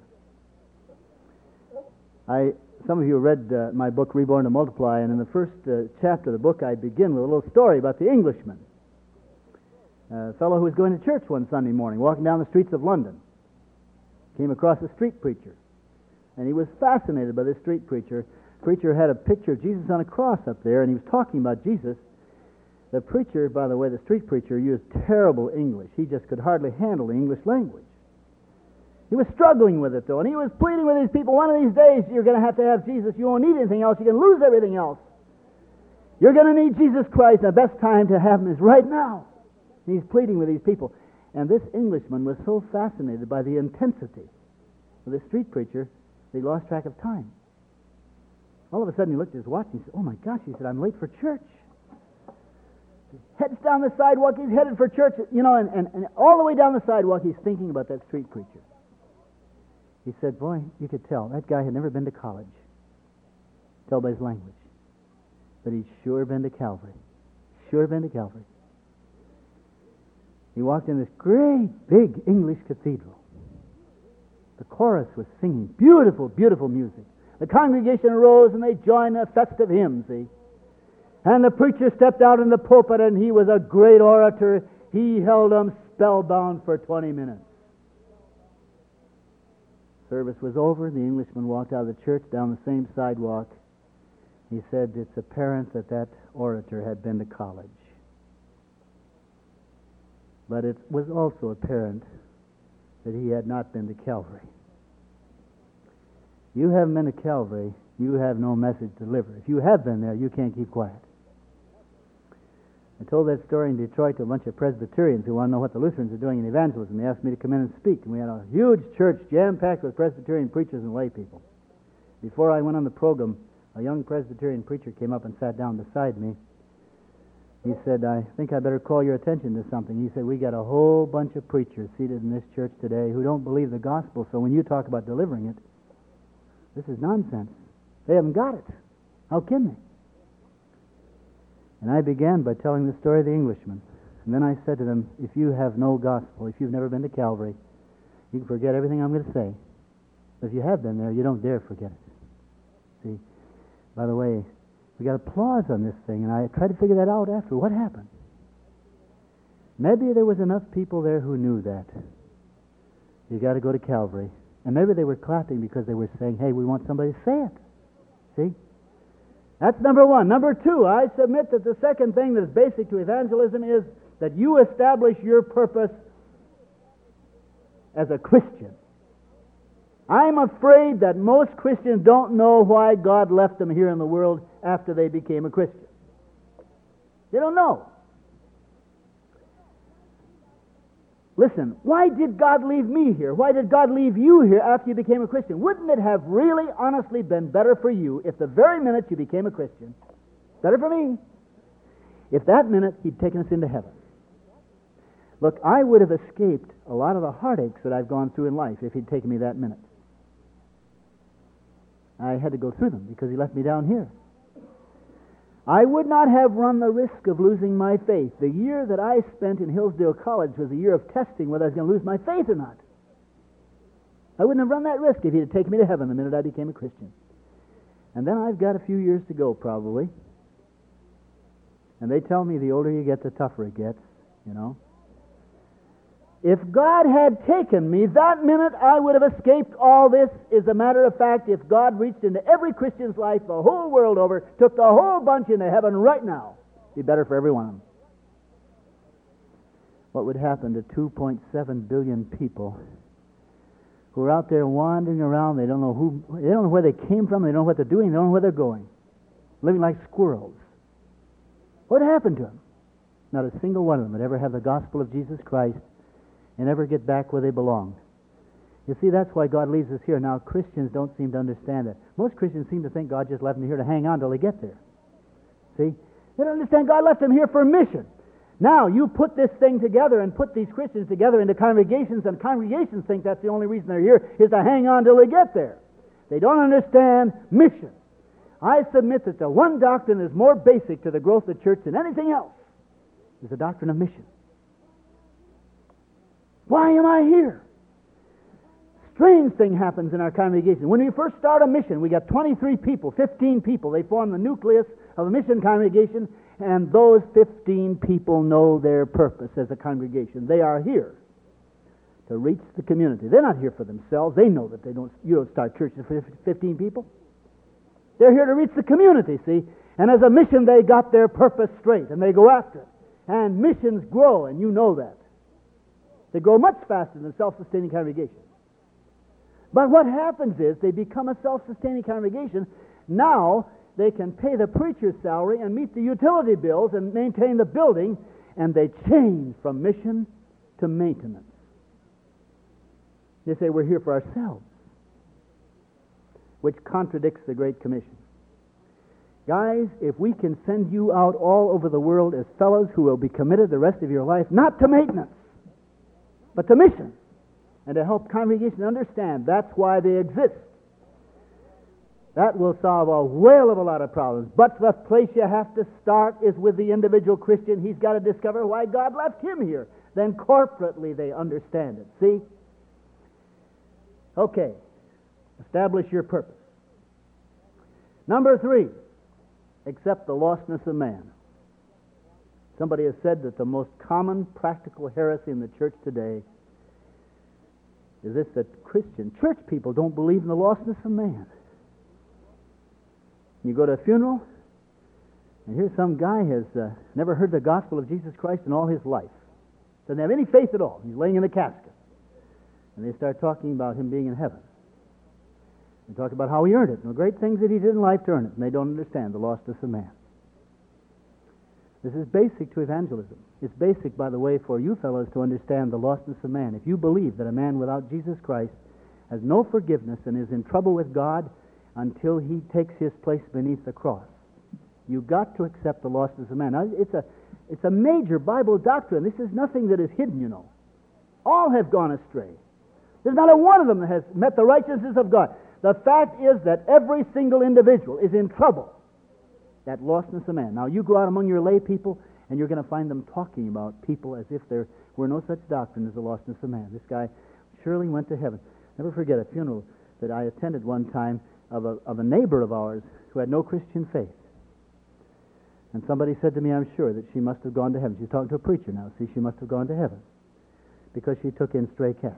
I, some of you read uh, my book, Reborn to Multiply, and in the first uh, chapter of the book, I begin with a little story about the Englishman, a fellow who was going to church one Sunday morning, walking down the streets of London. Came across a street preacher, and he was fascinated by this street preacher. The preacher had a picture of Jesus on a cross up there, and he was talking about Jesus. The preacher, by the way, the street preacher, used terrible English. He just could hardly handle the English language. He was struggling with it, though, and he was pleading with these people, one of these days you're going to have to have Jesus. You won't need anything else. You can lose everything else. You're going to need Jesus Christ, and the best time to have Him is right now. And he's pleading with these people. And this Englishman was so fascinated by the intensity of this street preacher that he lost track of time. All of a sudden he looked at his watch and he said, oh my gosh, he said, I'm late for church. Heads down the sidewalk, he's headed for church, you know, and, and, and all the way down the sidewalk he's thinking about that street preacher. He said, boy, you could tell, that guy had never been to college. Tell by his language. But he'd sure been to Calvary. Sure been to Calvary. He walked in this great, big English cathedral. The chorus was singing beautiful, beautiful music. The congregation arose and they joined a festive hymn, see. And the preacher stepped out in the pulpit, and he was a great orator. He held them spellbound for twenty minutes. Service was over. The Englishman walked out of the church down the same sidewalk. He said, it's apparent that that orator had been to college. But it was also apparent that he had not been to Calvary. You haven't been to Calvary, you have no message to deliver. If you have been there, you can't keep quiet. I told that story in Detroit to a bunch of Presbyterians who want to know what the Lutherans are doing in evangelism. They asked me to come in and speak, and we had a huge church jam-packed with Presbyterian preachers and lay people. Before I went on the program, a young Presbyterian preacher came up and sat down beside me. He said, I think I better call your attention to something. He said, we got a whole bunch of preachers seated in this church today who don't believe the gospel, so when you talk about delivering it, this is nonsense. They haven't got it. How can they? And I began by telling the story of the Englishman. And then I said to them, if you have no gospel, if you've never been to Calvary, you can forget everything I'm going to say. But if you have been there, you don't dare forget it. See, by the way, we got applause on this thing, and I tried to figure that out after. What happened? Maybe there was enough people there who knew that. You got to go to Calvary. And maybe they were clapping because they were saying, hey, we want somebody to say it. See? That's number one. Number two, I submit that the second thing that is basic to evangelism is that you establish your purpose as a Christian. I'm afraid that most Christians don't know why God left them here in the world after they became a Christian. They don't know. Listen, why did God leave me here? Why did God leave you here after you became a Christian? Wouldn't it have really, honestly been better for you if the very minute you became a Christian, better for me, if that minute He'd taken us into heaven? Look, I would have escaped a lot of the heartaches that I've gone through in life if He'd taken me that minute. I had to go through them because He left me down here. I would not have run the risk of losing my faith. The year that I spent in Hillsdale College was a year of testing whether I was going to lose my faith or not. I wouldn't have run that risk if He had taken me to heaven the minute I became a Christian. And then I've got a few years to go, probably. And they tell me the older you get, the tougher it gets, you know. If God had taken me that minute, I would have escaped all this. As a matter of fact, if God reached into every Christian's life the whole world over, took the whole bunch into heaven right now, it'd be better for every one of them. What would happen to two point seven billion people who are out there wandering around? They don't know who, they don't know where they came from, they don't know what they're doing, they don't know where they're going, living like squirrels. What happened to them? Not a single one of them would ever have the gospel of Jesus Christ and ever get back where they belong. You see, that's why God leaves us here. Now, Christians don't seem to understand that. Most Christians seem to think God just left them here to hang on till they get there. See? They don't understand God left them here for a mission. Now, you put this thing together and put these Christians together into congregations, and congregations think that's the only reason they're here is to hang on till they get there. They don't understand mission. I submit that the one doctrine that is more basic to the growth of the church than anything else is the doctrine of mission. Why am I here? Strange thing happens in our congregation. When we first start a mission, we got twenty-three people, fifteen people. They form the nucleus of a mission congregation, and those fifteen people know their purpose as a congregation. They are here to reach the community. They're not here for themselves. They know that they don't. You don't start churches for fifteen people. They're here to reach the community, see? And as a mission, they got their purpose straight, and they go after it. And missions grow, and you know that. They grow much faster than self-sustaining congregations. But what happens is they become a self-sustaining congregation. Now they can pay the preacher's salary and meet the utility bills and maintain the building, and they change from mission to maintenance. They say we're here for ourselves, which contradicts the Great Commission. Guys, if we can send you out all over the world as fellows who will be committed the rest of your life, not to maintenance, but to mission, and to help congregations understand that's why they exist, that will solve a whale of a lot of problems. But the place you have to start is with the individual Christian. He's got to discover why God left him here. Then corporately they understand it. See? Okay. Establish your purpose. Number three, accept the lostness of man. Somebody has said that the most common practical heresy in the church today is this, that Christian church people don't believe in the lostness of man. You go to a funeral, and here's some guy has uh, never heard the gospel of Jesus Christ in all his life. Doesn't have any faith at all. He's laying in the casket. And they start talking about him being in heaven. They talk about how he earned it, and the great things that he did in life to earn it, and they don't understand the lostness of man. This is basic to evangelism. It's basic, by the way, for you fellows to understand the lostness of man. If you believe that a man without Jesus Christ has no forgiveness and is in trouble with God until he takes his place beneath the cross, you've got to accept the lostness of man. Now, it's a, it's a major Bible doctrine. This is nothing that is hidden, you know. All have gone astray. There's not a one of them that has met the righteousness of God. The fact is that every single individual is in trouble. That lostness of man. Now, you go out among your lay people, and you're going to find them talking about people as if there were no such doctrine as the lostness of man. This guy surely went to heaven. Never forget a funeral that I attended one time of a, of a neighbor of ours who had no Christian faith. And somebody said to me, I'm sure that she must have gone to heaven. She's talking to a preacher now. See, she must have gone to heaven because she took in stray cats.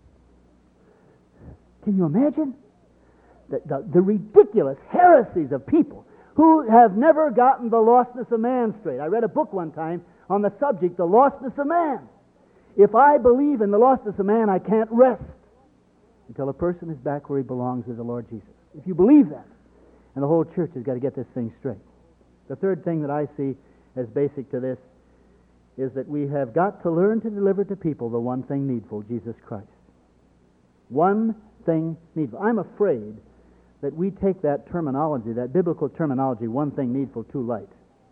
Can you imagine? The, the, the ridiculous heresies of people who have never gotten the lostness of man straight. I read a book one time on the subject, the lostness of man. If I believe in the lostness of man, I can't rest until a person is back where he belongs with the Lord Jesus. If you believe that, and the whole church has got to get this thing straight. The third thing that I see as basic to this is that we have got to learn to deliver to people the one thing needful, Jesus Christ. One thing needful. I'm afraid that we take that terminology, that biblical terminology, one thing needful, too light.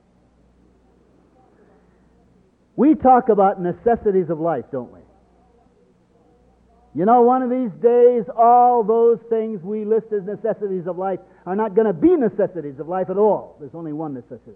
We talk about necessities of life, don't we? You know, one of these days, all those things we list as necessities of life are not going to be necessities of life at all. There's only one necessity.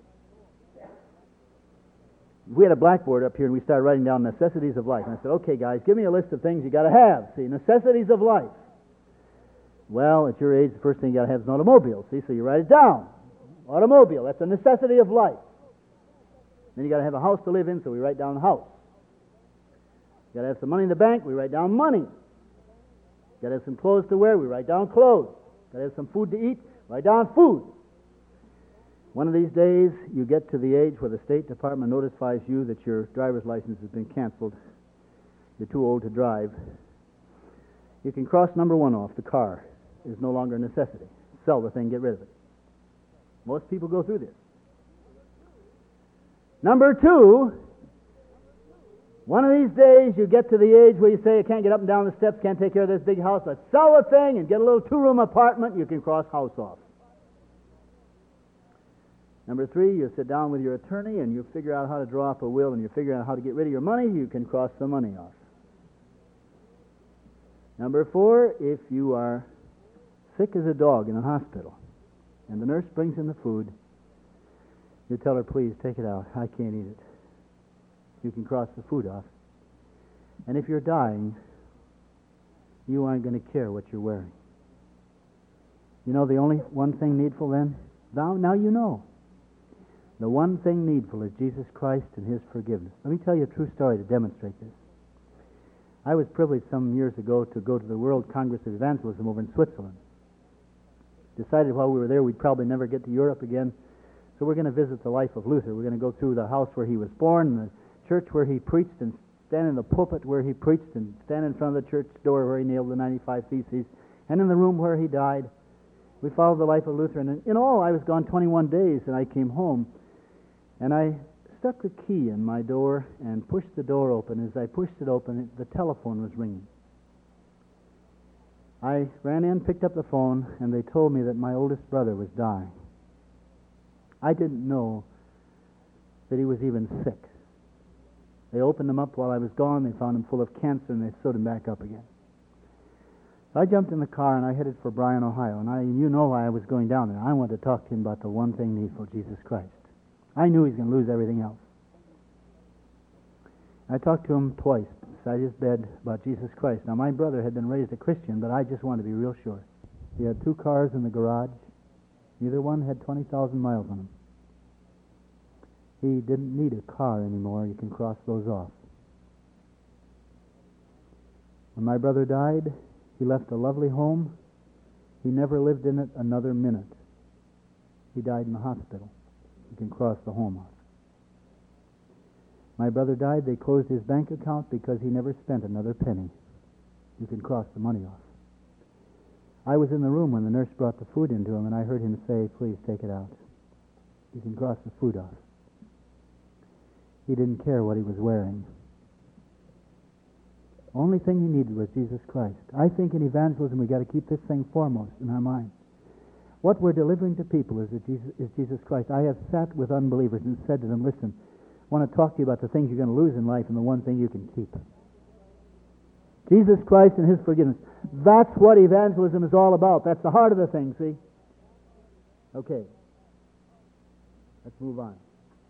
We had a blackboard up here, and we started writing down necessities of life. And I said, okay, guys, give me a list of things you got to have. See, necessities of life. Well, at your age, the first thing you got to have is an automobile. See, so you write it down. Automobile, that's a necessity of life. Then you got to have a house to live in, so we write down house. You got to have some money in the bank, we write down money. You got to have some clothes to wear, we write down clothes. Got to have some food to eat, write down food. One of these days, you get to the age where the State Department notifies you that your driver's license has been canceled. You're too old to drive. You can cross number one off. The car is no longer a necessity. Sell the thing, get rid of it. Most people go through this. Number two, one of these days you get to the age where you say, I can't get up and down the steps, can't take care of this big house. Let's sell the thing and get a little two-room apartment. You can cross house off. Number three, you sit down with your attorney and you figure out how to draw up a will and you figure out how to get rid of your money. You can cross the money off. Number four, if you are sick as a dog in a hospital and the nurse brings in the food, you tell her, please take it out. I can't eat it. You can cross the food off. And if you're dying, you aren't going to care what you're wearing. You know the only one thing needful then? Now, now you know. The one thing needful is Jesus Christ and His forgiveness. Let me tell you a true story to demonstrate this. I was privileged some years ago to go to the World Congress of Evangelism over in Switzerland. Decided while we were there we'd probably never get to Europe again, so we're going to visit the life of Luther. We're going to go through the house where he was born, the church where he preached, and stand in the pulpit where he preached, and stand in front of the church door where he nailed the ninety-five Theses, and in the room where he died. We followed the life of Luther, and in all I was gone twenty-one days, and I came home, and I stuck a key in my door and pushed the door open. As I pushed it open, the telephone was ringing. I ran in, picked up the phone, and they told me that my oldest brother was dying. I didn't know that he was even sick. They opened him up while I was gone. They found him full of cancer, and they sewed him back up again. So I jumped in the car, and I headed for Bryan, Ohio. And I, you know why I was going down there. I wanted to talk to him about the one thing needful, Jesus Christ. I knew he was going to lose everything else. I talked to him twice beside his bed about Jesus Christ. Now, my brother had been raised a Christian, but I just wanted to be real sure. He had two cars in the garage. Neither one had twenty thousand miles on them. He didn't need a car anymore. You can cross those off. When my brother died, he left a lovely home. He never lived in it another minute. He died in the hospital. You can cross the home off. My brother died. They closed his bank account because he never spent another penny. You can cross the money off. I was in the room when the nurse brought the food into him, and I heard him say, "Please take it out. You can cross the food off." He didn't care what he was wearing. Only thing he needed was Jesus Christ. I think in evangelism we've got to keep this thing foremost in our mind. What we're delivering to people is, Jesus, is Jesus Christ. I have sat with unbelievers and said to them, "Listen, I want to talk to you about the things you're going to lose in life and the one thing you can keep. Jesus Christ and His forgiveness." That's what evangelism is all about. That's the heart of the thing, see? Okay. Let's move on.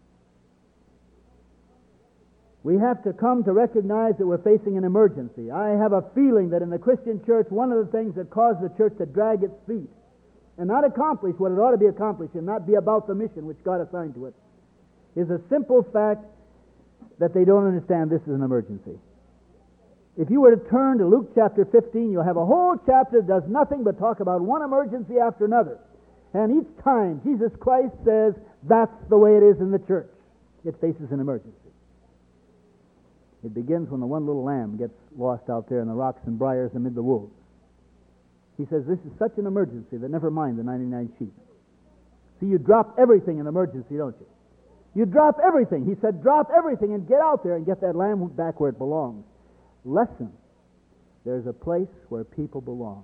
We have to come to recognize that we're facing an emergency. I have a feeling that in the Christian church, one of the things that caused the church to drag its feet and not accomplish what it ought to be accomplished and not be about the mission which God assigned to it is a simple fact that they don't understand this is an emergency. If you were to turn to Luke chapter fifteen, you'll have a whole chapter that does nothing but talk about one emergency after another. And each time Jesus Christ says that's the way it is in the church. It faces an emergency. It begins when the one little lamb gets lost out there in the rocks and briars amid the wolves. He says this is such an emergency that never mind the ninety-nine sheep. See, you drop everything in emergency, don't you? You drop everything. He said drop everything and get out there and get that lamb back where it belongs. Lesson. There's a place where people belong.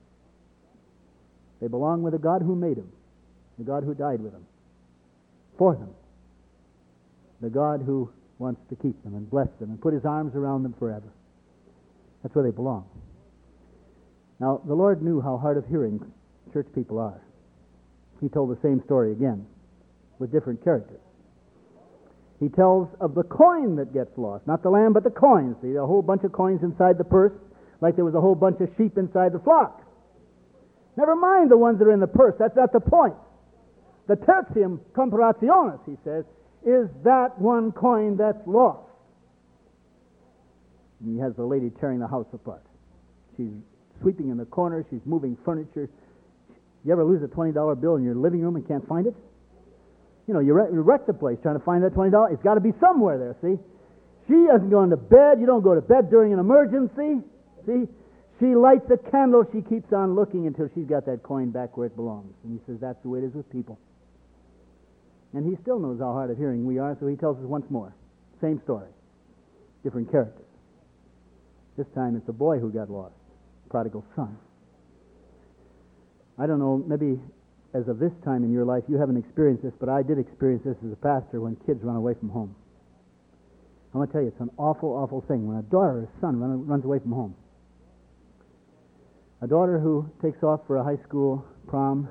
They belong with the God who made them, the God who died with them, for them, the God who wants to keep them and bless them and put His arms around them forever. That's where they belong. Now, the Lord knew how hard of hearing church people are. He told the same story again with different characters. He tells of the coin that gets lost. Not the lamb, but the coin. See, a whole bunch of coins inside the purse, like there was a whole bunch of sheep inside the flock. Never mind the ones that are in the purse. That's not the point. The tertium comparationis, he says, is that one coin that's lost. And he has the lady tearing the house apart. She's sweeping in the corner. She's moving furniture. You ever lose a twenty dollar bill in your living room and can't find it? You know, you wreck, you wreck the place trying to find that twenty dollars. It's got to be somewhere there, see? She doesn't go into bed. You don't go to bed during an emergency. See? She lights a candle. She keeps on looking until she's got that coin back where it belongs. And he says that's the way it is with people. And he still knows how hard of hearing we are, so he tells us once more. Same story. Different characters. This time it's a boy who got lost. Prodigal son. I don't know, maybe as of this time in your life, you haven't experienced this, but I did experience this as a pastor when kids run away from home. I want to tell you, it's an awful, awful thing when a daughter or son run, runs away from home. A daughter who takes off for a high school prom,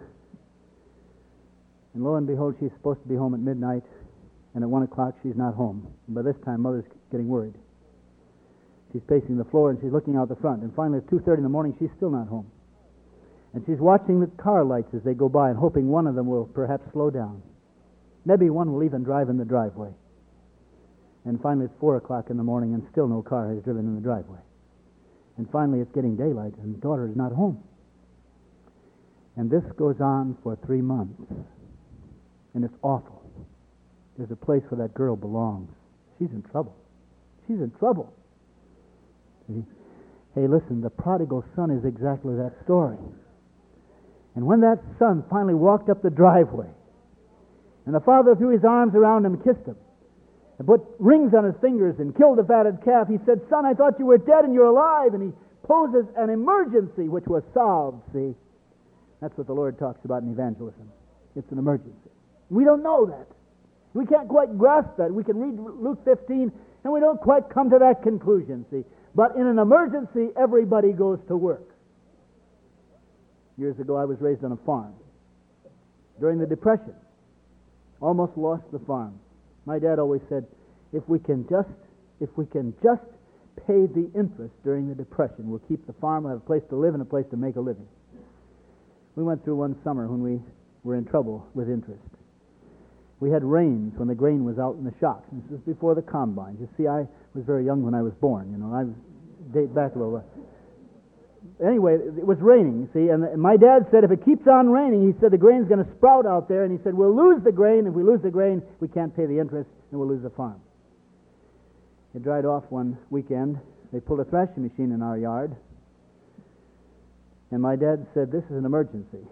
and lo and behold, she's supposed to be home at midnight, and at one o'clock she's not home. And by this time, mother's getting worried. She's pacing the floor, and she's looking out the front. And finally, at two thirty in the morning, she's still not home. And she's watching the car lights as they go by and hoping one of them will perhaps slow down. Maybe one will even drive in the driveway. And finally, it's four o'clock in the morning, and still no car has driven in the driveway. And finally, it's getting daylight, and the daughter is not home. And this goes on for three months. And it's awful. There's a place where that girl belongs. She's in trouble. She's in trouble. See? Hey, listen, the prodigal son is exactly that story. And when that son finally walked up the driveway, and the father threw his arms around him and kissed him, and put rings on his fingers and killed the fatted calf, he said, "Son, I thought you were dead and you're alive." And he poses an emergency which was solved, see? That's what the Lord talks about in evangelism. It's an emergency. We don't know that. We can't quite grasp that. We can read Luke fifteen, and we don't quite come to that conclusion, see? But in an emergency, everybody goes to work. Years ago, I was raised on a farm. During the Depression, almost lost the farm. My dad always said, if we can just, if we can just pay the interest during the Depression, we'll keep the farm, we'll have a place to live and a place to make a living. We went through one summer when we were in trouble with interest. We had rains when the grain was out in the shocks. This was before the combines. You see, I was very young when I was born. You know, I date back a little. Anyway, it was raining, see, and my dad said if it keeps on raining, he said the grain's going to sprout out there, and he said we'll lose the grain. If we lose the grain, we can't pay the interest, and we'll lose the farm. It dried off one weekend. They pulled a threshing machine in our yard, And my dad said, "This is an emergency."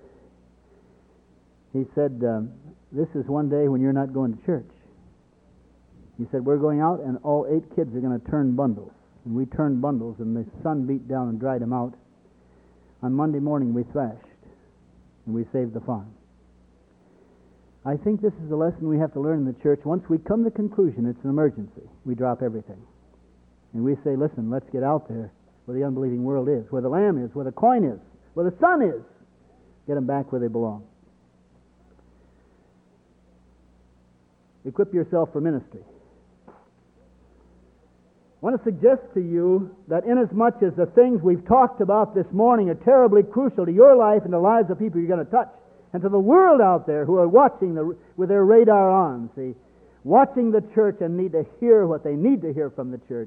He said, um, "This is one day when you're not going to church." He said, "We're going out and all eight kids are going to turn bundles." And we turned bundles and the sun beat down and dried them out. On Monday morning we thrashed and we saved the farm. I think this is the lesson we have to learn in the church. Once we come to the conclusion it's an emergency, we drop everything. And we say, "Listen, let's get out there where the unbelieving world is, where the lamb is, where the coin is, where the sun is. Get them back where they belong." Equip yourself for ministry. I want to suggest to you that inasmuch as the things we've talked about this morning are terribly crucial to your life and the lives of people you're going to touch, and to the world out there who are watching the, with their radar on, see, watching the church and need to hear what they need to hear from the church,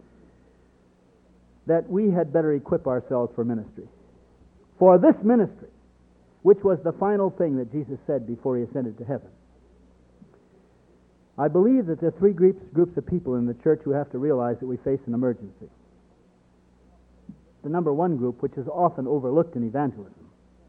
that we had better equip ourselves for ministry. For this ministry, which was the final thing that Jesus said before he ascended to heaven. I believe that there are three groups, groups of people in the church who have to realize that we face an emergency. The number one group, which is often overlooked in evangelism,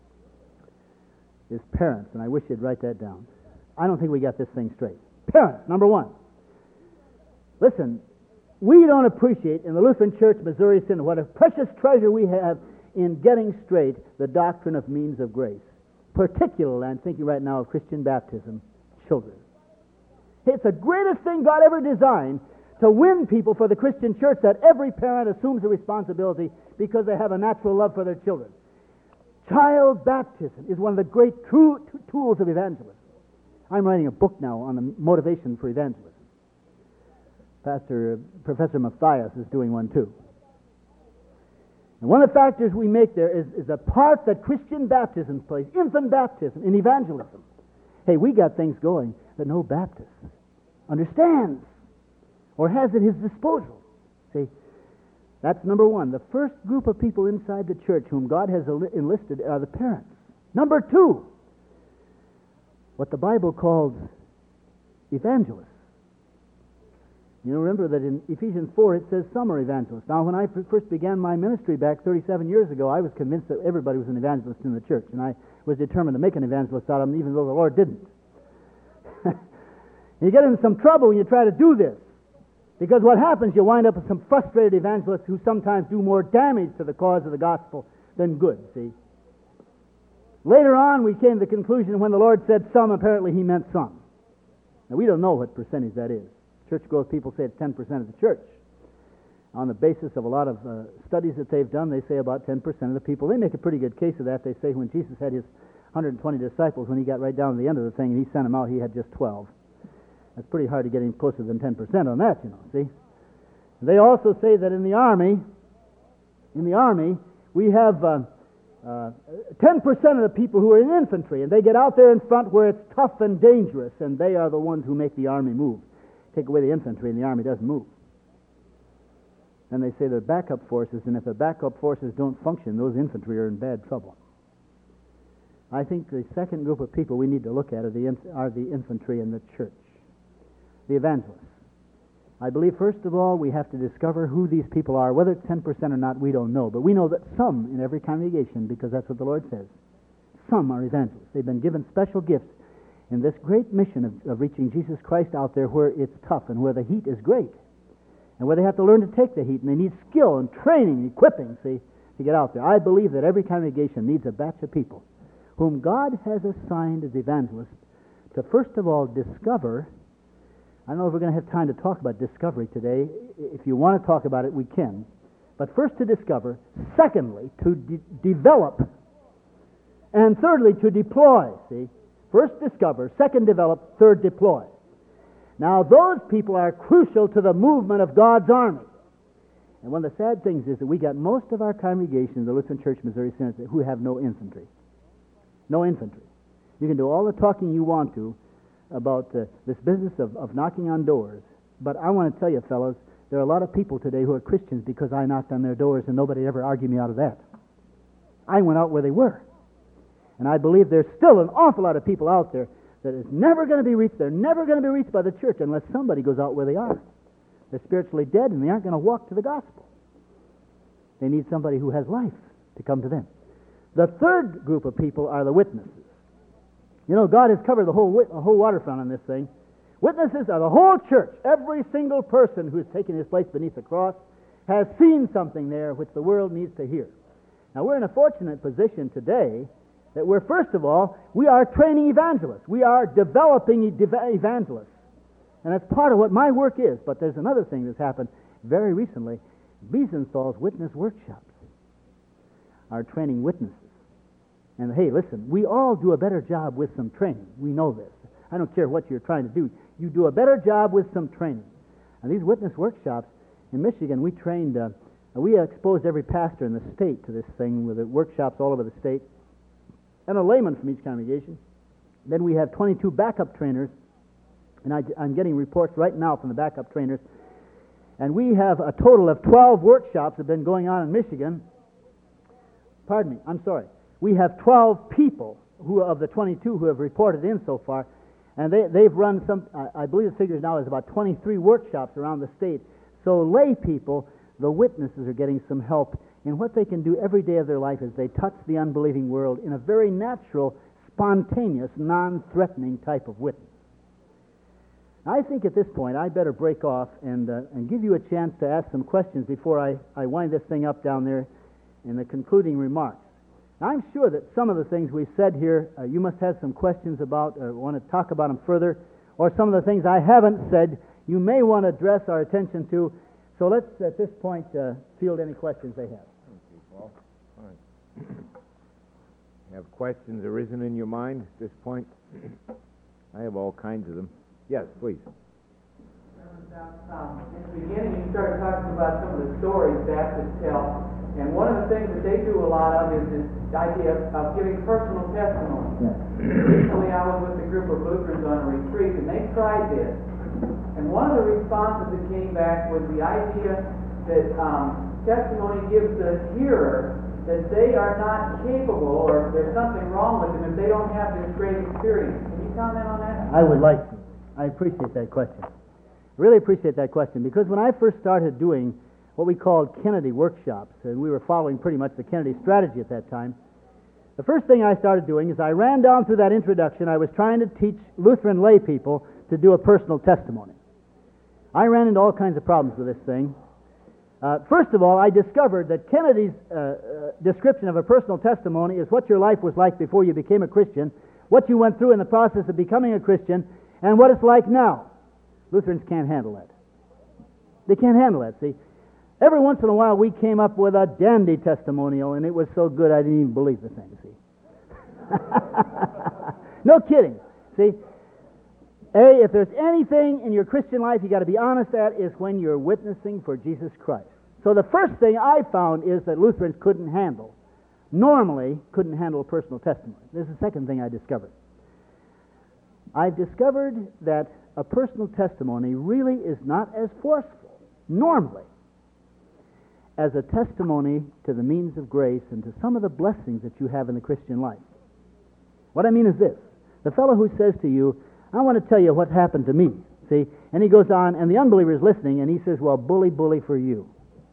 is parents, and I wish you'd write that down. I don't think we got this thing straight. Parents, number one. Listen, we don't appreciate in the Lutheran Church, Missouri Synod, what a precious treasure we have in getting straight the doctrine of means of grace. Particularly, I'm thinking right now of Christian baptism, children. It's the greatest thing God ever designed to win people for the Christian church, that every parent assumes the responsibility because they have a natural love for their children. Child baptism is one of the great true t- tools of evangelism. I'm writing a book now on the motivation for evangelism. Pastor Professor Matthias is doing one too. And one of the factors we make there is, is the part that Christian baptism plays, infant baptism in evangelism. Hey, we got things going that no Baptist understands or has at his disposal. See, that's number one. The first group of people inside the church whom God has enlisted are the parents. Number two, what the Bible calls evangelists. You know, remember that in Ephesians four it says some are evangelists. Now, when I first began my ministry back thirty-seven years ago, I was convinced that everybody was an evangelist in the church, and I was determined to make an evangelist out of them, even though the Lord didn't. You get into some trouble when you try to do this, because what happens, you wind up with some frustrated evangelists who sometimes do more damage to the cause of the gospel than good, see. Later on, we came to the conclusion when the Lord said some, apparently he meant some. Now, we don't know what percentage that is. Church growth people say it's ten percent of the church. On the basis of a lot of uh, studies that they've done, they say about ten percent of the people. They make a pretty good case of that. They say when Jesus had his one hundred twenty disciples, when he got right down to the end of the thing and he sent them out, he had just twelve. That's pretty hard to get him closer than ten percent on that, you know, see. They also say that in the army, in the army, we have uh, uh, ten percent of the people who are in infantry, and they get out there in front where it's tough and dangerous, and they are the ones who make the army move. Take away the infantry and the army doesn't move. And they say they're backup forces, and if the backup forces don't function, those infantry are in bad trouble. I think the second group of people we need to look at are the, are the infantry in the church, the evangelists. I believe, first of all, we have to discover who these people are. Whether it's ten percent or not, we don't know. But we know that some in every congregation, because that's what the Lord says, some are evangelists. They've been given special gifts in this great mission of, of reaching Jesus Christ out there where it's tough and where the heat is great, and where they have to learn to take the heat, and they need skill and training and equipping, see, to get out there. I believe that every congregation needs a batch of people whom God has assigned as evangelists to, first of all, discover. I don't know if we're going to have time to talk about discovery today. If you want to talk about it, we can. But first to discover, secondly, to de- develop, and thirdly, to deploy, see. First discover, second develop, third deploy. Now, those people are crucial to the movement of God's army. And one of the sad things is that we got most of our congregation, the Lutheran Church, Missouri Synod, who have no infantry. No infantry. You can do all the talking you want to about uh, this business of, of knocking on doors, but I want to tell you, fellows, there are a lot of people today who are Christians because I knocked on their doors and nobody ever argued me out of that. I went out where they were. And I believe there's still an awful lot of people out there that is never going to be reached. They're never going to be reached by the church unless somebody goes out where they are. They're spiritually dead and they aren't going to walk to the gospel. They need somebody who has life to come to them. The third group of people are the witnesses. You know, God has covered the whole, wit- the whole waterfront on this thing. Witnesses are the whole church. Every single person who's taken his place beneath the cross has seen something there which the world needs to hear. Now, we're in a fortunate position today that we're, first of all, we are training evangelists. We are developing ev- evangelists. And that's part of what my work is. But there's another thing that's happened very recently. Biesenthal's witness workshops are training witnesses. And hey, listen, we all do a better job with some training. We know this. I don't care what you're trying to do. You do a better job with some training. And these witness workshops, in Michigan, we trained, uh, we exposed every pastor in the state to this thing with the workshops all over the state, and a layman from each congregation. Then we have twenty-two backup trainers, and I, I'm getting reports right now from the backup trainers. And we have a total of twelve workshops that have been going on in Michigan. Pardon me, I'm sorry. We have twelve people who of the twenty-two who have reported in so far, and they, they've run some, I, I believe the figure now is about twenty-three workshops around the state. So lay people, the witnesses, are getting some help in what they can do every day of their life as they touch the unbelieving world in a very natural, spontaneous, non-threatening type of witness. I think at this point I'd better break off and, uh, and give you a chance to ask some questions before I, I wind this thing up down there in the concluding remarks. Now, I'm sure that some of the things we've said here, uh, you must have some questions about, or want to talk about them further, or some of the things I haven't said you may want to address our attention to. So let's, at this point, uh, field any questions they have. Thank you, Paul. All right. Have questions arisen in your mind at this point? I have all kinds of them. Yes, please. Um, in the beginning, you started talking about some of the stories Baptists tell, and one of the things that they do a lot of is this idea of, of giving personal testimony. Yeah. Recently, I was with a group of Lutherans on a retreat, and they tried this. And one of the responses that came back was the idea that um, testimony gives the hearer that they are not capable, or there's something wrong with them if they don't have this great experience. Can you comment on that? I would like to. I appreciate that question. Really appreciate that question, because when I first started doing what we called Kennedy workshops, and we were following pretty much the Kennedy strategy at that time, the first thing I started doing is I ran down through that introduction. I was trying to teach Lutheran lay people to do a personal testimony. I ran into all kinds of problems with this thing. Uh, first of all, I discovered that Kennedy's uh, uh, description of a personal testimony is what your life was like before you became a Christian, what you went through in the process of becoming a Christian, and what it's like now. Lutherans can't handle that. They can't handle that, see. Every once in a while we came up with a dandy testimonial, and it was so good I didn't even believe the thing, see. No kidding, see. A, if there's anything in your Christian life you got to be honest at, is when you're witnessing for Jesus Christ. So the first thing I found is that Lutherans couldn't handle, normally couldn't handle a personal testimony. This is the second thing I discovered. I've discovered that a personal testimony really is not as forceful, normally, as a testimony to the means of grace and to some of the blessings that you have in the Christian life. What I mean is this. The fellow who says to you, I want to tell you what happened to me, see? And he goes on, and the unbeliever is listening, and he says, well, bully, bully for you.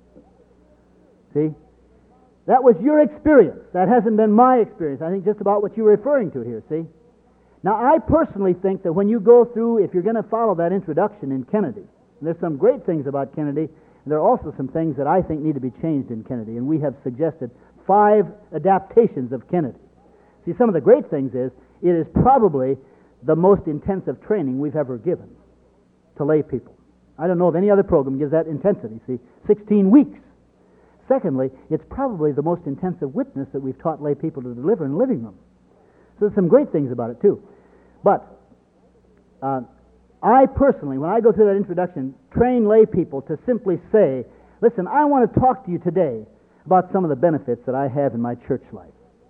See? That was your experience. That hasn't been my experience. I think just about what you're referring to here, see? Now, I personally think that when you go through, if you're going to follow that introduction in Kennedy, and there's some great things about Kennedy, and there are also some things that I think need to be changed in Kennedy, and we have suggested five adaptations of Kennedy. See, some of the great things is, it is probably the most intensive training we've ever given to lay people. I don't know of any other program gives that intensity, see, sixteen weeks. Secondly, it's probably the most intensive witness that we've taught lay people to deliver in the living room. So there's some great things about it, too. But uh, I personally, when I go through that introduction, train lay people to simply say, listen, I want to talk to you today about some of the benefits that I have in my church life.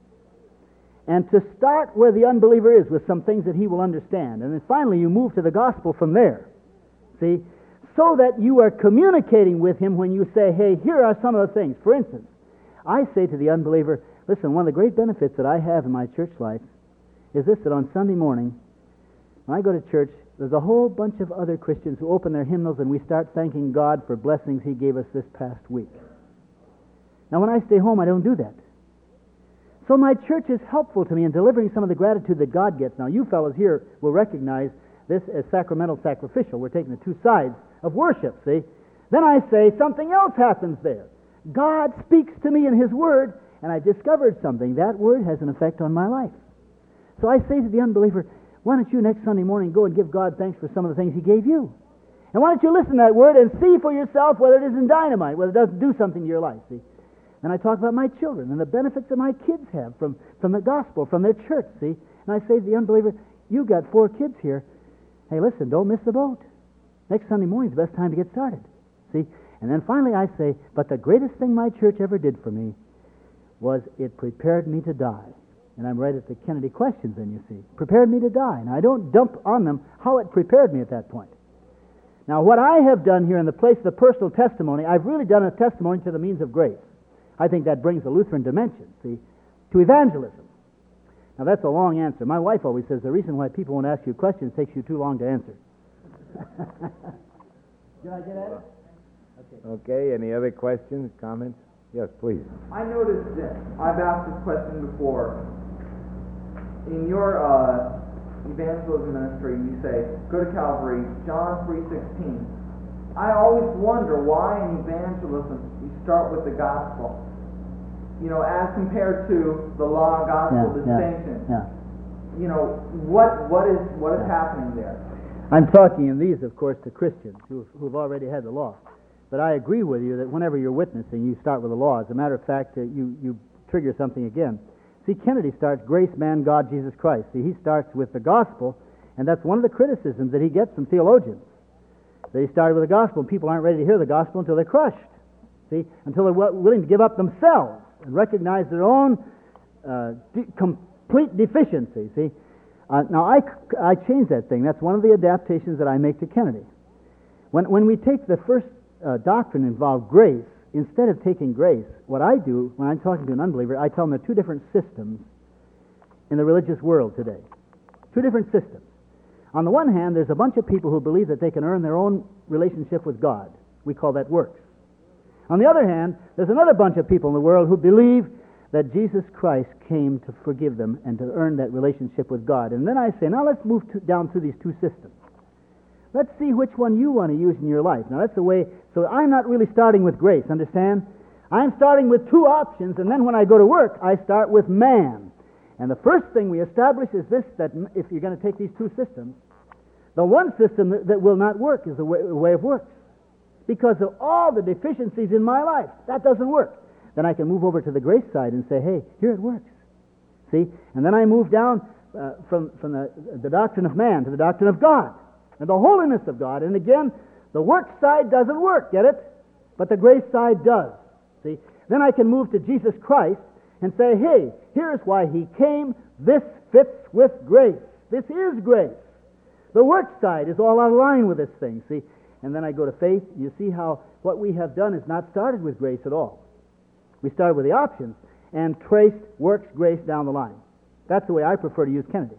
And to start where the unbeliever is with some things that he will understand. And then finally you move to the gospel from there. See? So that you are communicating with him when you say, hey, here are some of the things. For instance, I say to the unbeliever, listen, one of the great benefits that I have in my church life is this, that on Sunday morning, when I go to church, there's a whole bunch of other Christians who open their hymnals and we start thanking God for blessings he gave us this past week. Now, when I stay home, I don't do that. So my church is helpful to me in delivering some of the gratitude that God gets. Now, you fellows here will recognize this as sacramental sacrificial. We're taking the two sides of worship, see? Then I say something else happens there. God speaks to me in His Word, and I discovered something. That Word has an effect on my life. So I say to the unbeliever, why don't you next Sunday morning go and give God thanks for some of the things He gave you? And why don't you listen to that Word and see for yourself whether it isn't dynamite, whether it doesn't do something to your life, see? And I talk about my children and the benefits that my kids have from, from the gospel, from their church, see? And I say to the unbeliever, you got four kids here. Hey, listen, don't miss the boat. Next Sunday morning's the best time to get started, see? And then finally I say, but the greatest thing my church ever did for me was it prepared me to die. And I'm right at the Kennedy questions then, you see. Prepared me to die. And I don't dump on them how it prepared me at that point. Now, what I have done here in the place of the personal testimony, I've really done a testimony to the means of grace. I think that brings a Lutheran dimension, see, to evangelism. Now, that's a long answer. My wife always says the reason why people won't ask you questions takes you too long to answer. Did I get at it? Okay. Okay, any other questions, comments? Yes, please. I noticed that I've asked this question before. In your uh, evangelism ministry, you say, go to Calvary, John three sixteen. I always wonder why in evangelism you start with the gospel. You know, as compared to the law-gospel Yeah, distinction. yeah, yeah. You know, what what is what is Yeah. happening there? I'm talking in these, of course, to Christians who who've already had the law. But I agree with you that whenever you're witnessing, you start with the law. As a matter of fact, uh, you, you trigger something again. See, Kennedy starts, grace, man, God, Jesus Christ. See, he starts with the gospel, and that's one of the criticisms that he gets from theologians. That he started with the gospel, and people aren't ready to hear the gospel until they're crushed. See, until they're wi- willing to give up themselves and recognize their own uh, de- complete deficiency. See, uh, now I, I changed that thing. That's one of the adaptations that I make to Kennedy. When, when we take the first uh, doctrine involved grace, instead of taking grace, what I do when I'm talking to an unbeliever, I tell them there are two different systems in the religious world today. Two different systems. On the one hand, there's a bunch of people who believe that they can earn their own relationship with God. We call that works. On the other hand, there's another bunch of people in the world who believe that Jesus Christ came to forgive them and to earn that relationship with God. And then I say, now let's move to, down through these two systems. Let's see which one you want to use in your life. Now, that's the way, so I'm not really starting with grace, understand? I'm starting with two options, and then when I go to work, I start with man. And the first thing we establish is this, that if you're going to take these two systems, the one system that, that will not work is the way, the way of works. Because of all the deficiencies in my life, that doesn't work. Then I can move over to the grace side and say, hey, here it works. See? And then I move down uh, from, from the, the doctrine of man to the doctrine of God and the holiness of God. And again, the work side doesn't work, get it? But the grace side does. See? Then I can move to Jesus Christ and say, hey, here's why He came. This fits with grace. This is grace. The work side is all out of line with this thing, see? And then I go to faith. You see how what we have done is not started with grace at all. We started with the options and traced works, grace down the line. That's the way I prefer to use Kennedy.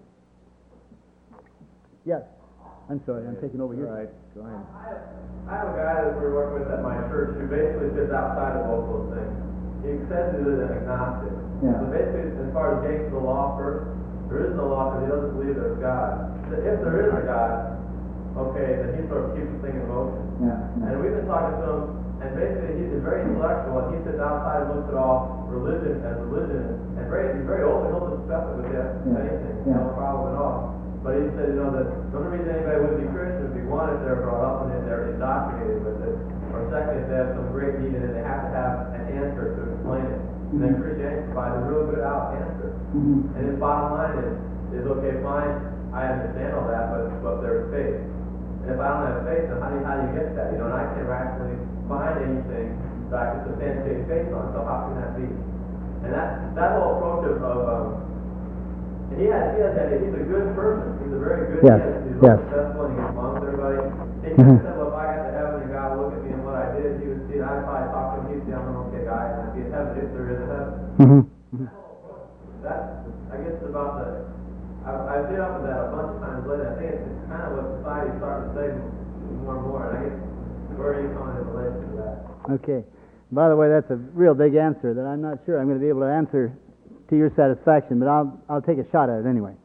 Yes. I'm sorry, I'm taking over here. All right, go ahead. I have, I have a guy that we're working with at my church who basically sits outside of both those things. He says he's an agnostic. Yeah. So basically, as far as getting to the law first, there is no law because he doesn't believe there's God. So if there is a God, okay, then he sort of keeps the thing in motion. Yeah, yeah. And we've been talking to him, and basically he's very intellectual, and he sits outside and looks at all religion as religion, and very, he's very open, he'll discuss it with you, Yeah. anything, Yeah. no problem at all. But he said, you know, that the only reason anybody would be Christian is if one, if they're brought up and if they're indoctrinated with it, or second, if they have some great need and they have to have an answer to explain it. And then Christianity provides a real good out answer. Mm-hmm. And his bottom line is, is okay, fine, I understand all that, but, but there's faith. And if I don't have faith, then how do you, how do you get that? You know, and I can't rationally find anything that I can substantiate faith on, so how can that be? And that, that whole approach of, of um, and he has, he has that, he's a good person, he's a very good Yes, man, he's yes. successful and he's amongst everybody. He Mhm. said, well, if I got to heaven and God would look at me and what I did, he would see, I'd probably talk to him, he'd see I'm an okay guy, and I'd be in heaven if there is a heaven. Mm-hmm. Mm-hmm. That's, I guess, about the, I, I've been up with that a bunch of times lately. I think it's, it's kind of what society's starting to say more and more, and I guess, where are you coming in relation to that? Okay. By the way, that's a real big answer that I'm not sure I'm going to be able to answer to your satisfaction, but I'll, I'll take a shot at it anyway.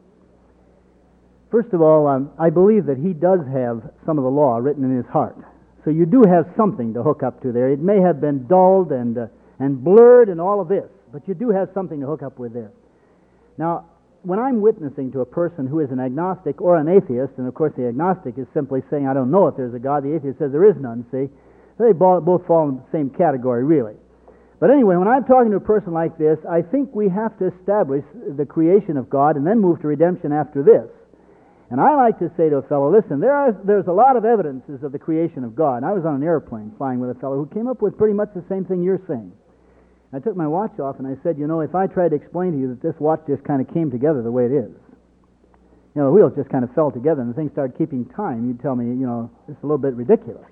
First of all, um, I believe that he does have some of the law written in his heart. So you do have something to hook up to there. It may have been dulled and, uh, and blurred and all of this, but you do have something to hook up with there. Now, when I'm witnessing to a person who is an agnostic or an atheist, and of course the agnostic is simply saying, I don't know if there's a God, the atheist says there is none, see? So they both fall in the same category, really. But anyway, when I'm talking to a person like this, I think we have to establish the creation of God and then move to redemption after this. And I like to say to a fellow, listen, there are, there's a lot of evidences of the creation of God. And I was on an airplane flying with a fellow who came up with pretty much the same thing you're saying. I took my watch off and I said, you know, if I tried to explain to you that this watch just kind of came together the way it is, you know, the wheels just kind of fell together and the thing started keeping time, you'd tell me, you know, it's a little bit ridiculous.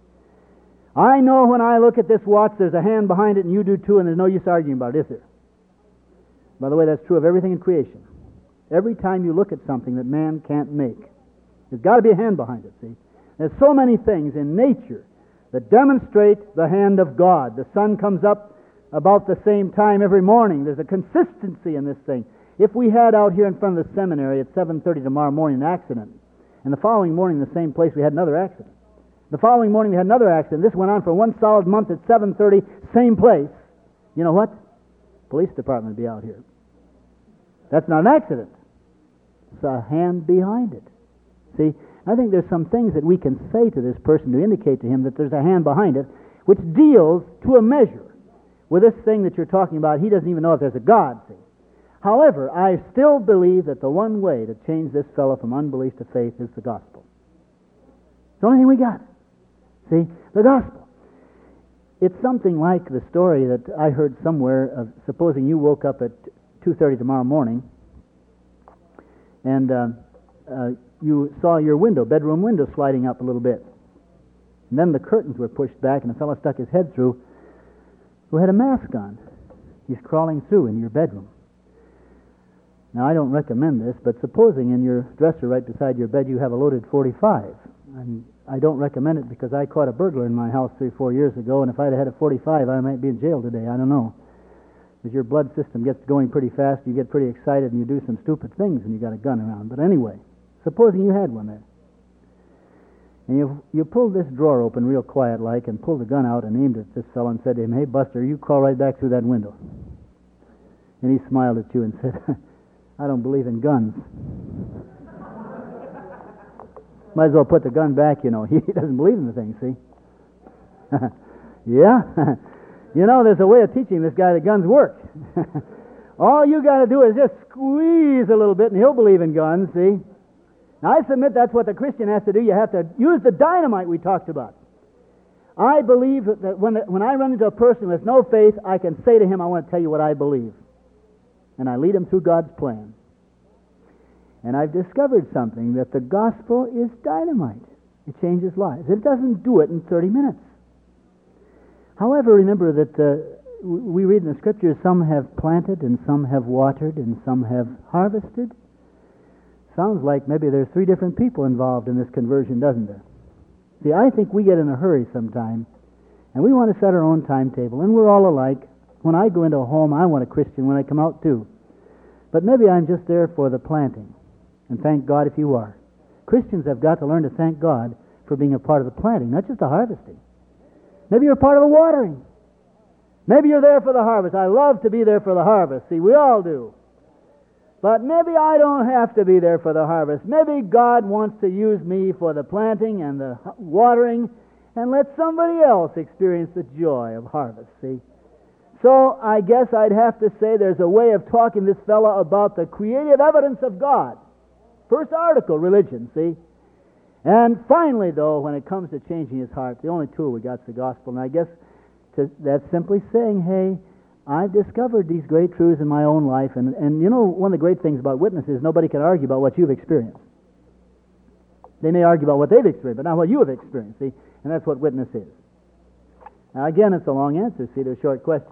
I know when I look at this watch, there's a hand behind it and you do too, and there's no use arguing about it, is there? By the way, that's true of everything in creation. Every time you look at something that man can't make, there's got to be a hand behind it, see? There's so many things in nature that demonstrate the hand of God. The sun comes up about the same time every morning. There's a consistency in this thing. If we had out here in front of the seminary at seven thirty tomorrow morning an accident, and the following morning in the same place we had another accident, the following morning we had another accident, this went on for one solid month at seven thirty, same place, you know what? Police department would be out here. That's not an accident. It's a hand behind it. See, I think there's some things that we can say to this person to indicate to him that there's a hand behind it, which deals to a measure with this thing that you're talking about. He doesn't even know if there's a God, see. However, I still believe that the one way to change this fellow from unbelief to faith is the gospel. It's the only thing we got. See, the gospel. It's something like the story that I heard somewhere of supposing you woke up at two thirty tomorrow morning and uh, uh, you saw your window, bedroom window, sliding up a little bit. And then the curtains were pushed back and a fellow stuck his head through who had a mask on. He's crawling through in your bedroom. Now, I don't recommend this, but supposing in your dresser right beside your bed you have a loaded forty-five, and I don't recommend it because I caught a burglar in my house three, four years ago, and if I'd had a forty-five, I might be in jail today. I don't know. Because your blood system gets going pretty fast, you get pretty excited, and you do some stupid things, and you got a gun around. But anyway, supposing you had one there, and you you pulled this drawer open real quiet-like and pulled the gun out and aimed it at this fellow and said to him, "Hey, Buster, you crawl right back through that window." And he smiled at you and said, "I don't believe in guns." Might as well put the gun back, you know. He doesn't believe in the thing, see? Yeah? You know, there's a way of teaching this guy that guns work. All you got to do is just squeeze a little bit and he'll believe in guns, see? Now, I submit that's what the Christian has to do. You have to use the dynamite we talked about. I believe that when, the, when I run into a person with no faith, I can say to him, I want to tell you what I believe. And I lead him through God's plan. And I've discovered something, that the gospel is dynamite. It changes lives. It doesn't do it in thirty minutes. However, remember that uh, we read in the Scriptures, some have planted and some have watered and some have harvested. Sounds like maybe there's three different people involved in this conversion, doesn't there? See, I think we get in a hurry sometime, and we want to set our own timetable, and we're all alike. When I go into a home, I want a Christian when I come out too. But maybe I'm just there for the planting. And thank God if you are. Christians have got to learn to thank God for being a part of the planting, not just the harvesting. Maybe you're a part of the watering. Maybe you're there for the harvest. I love to be there for the harvest. See, we all do. But maybe I don't have to be there for the harvest. Maybe God wants to use me for the planting and the watering and let somebody else experience the joy of harvest, see? So I guess I'd have to say there's a way of talking to this fellow about the creative evidence of God. First article, religion, see? And finally, though, when it comes to changing his heart, the only tool we got is the gospel. And I guess to, that's simply saying, hey, I've discovered these great truths in my own life. And, and you know, one of the great things about witnesses is nobody can argue about what you've experienced. They may argue about what they've experienced, but not what you have experienced, see? And that's what witness is. Now, again, it's a long answer, see, to a short question.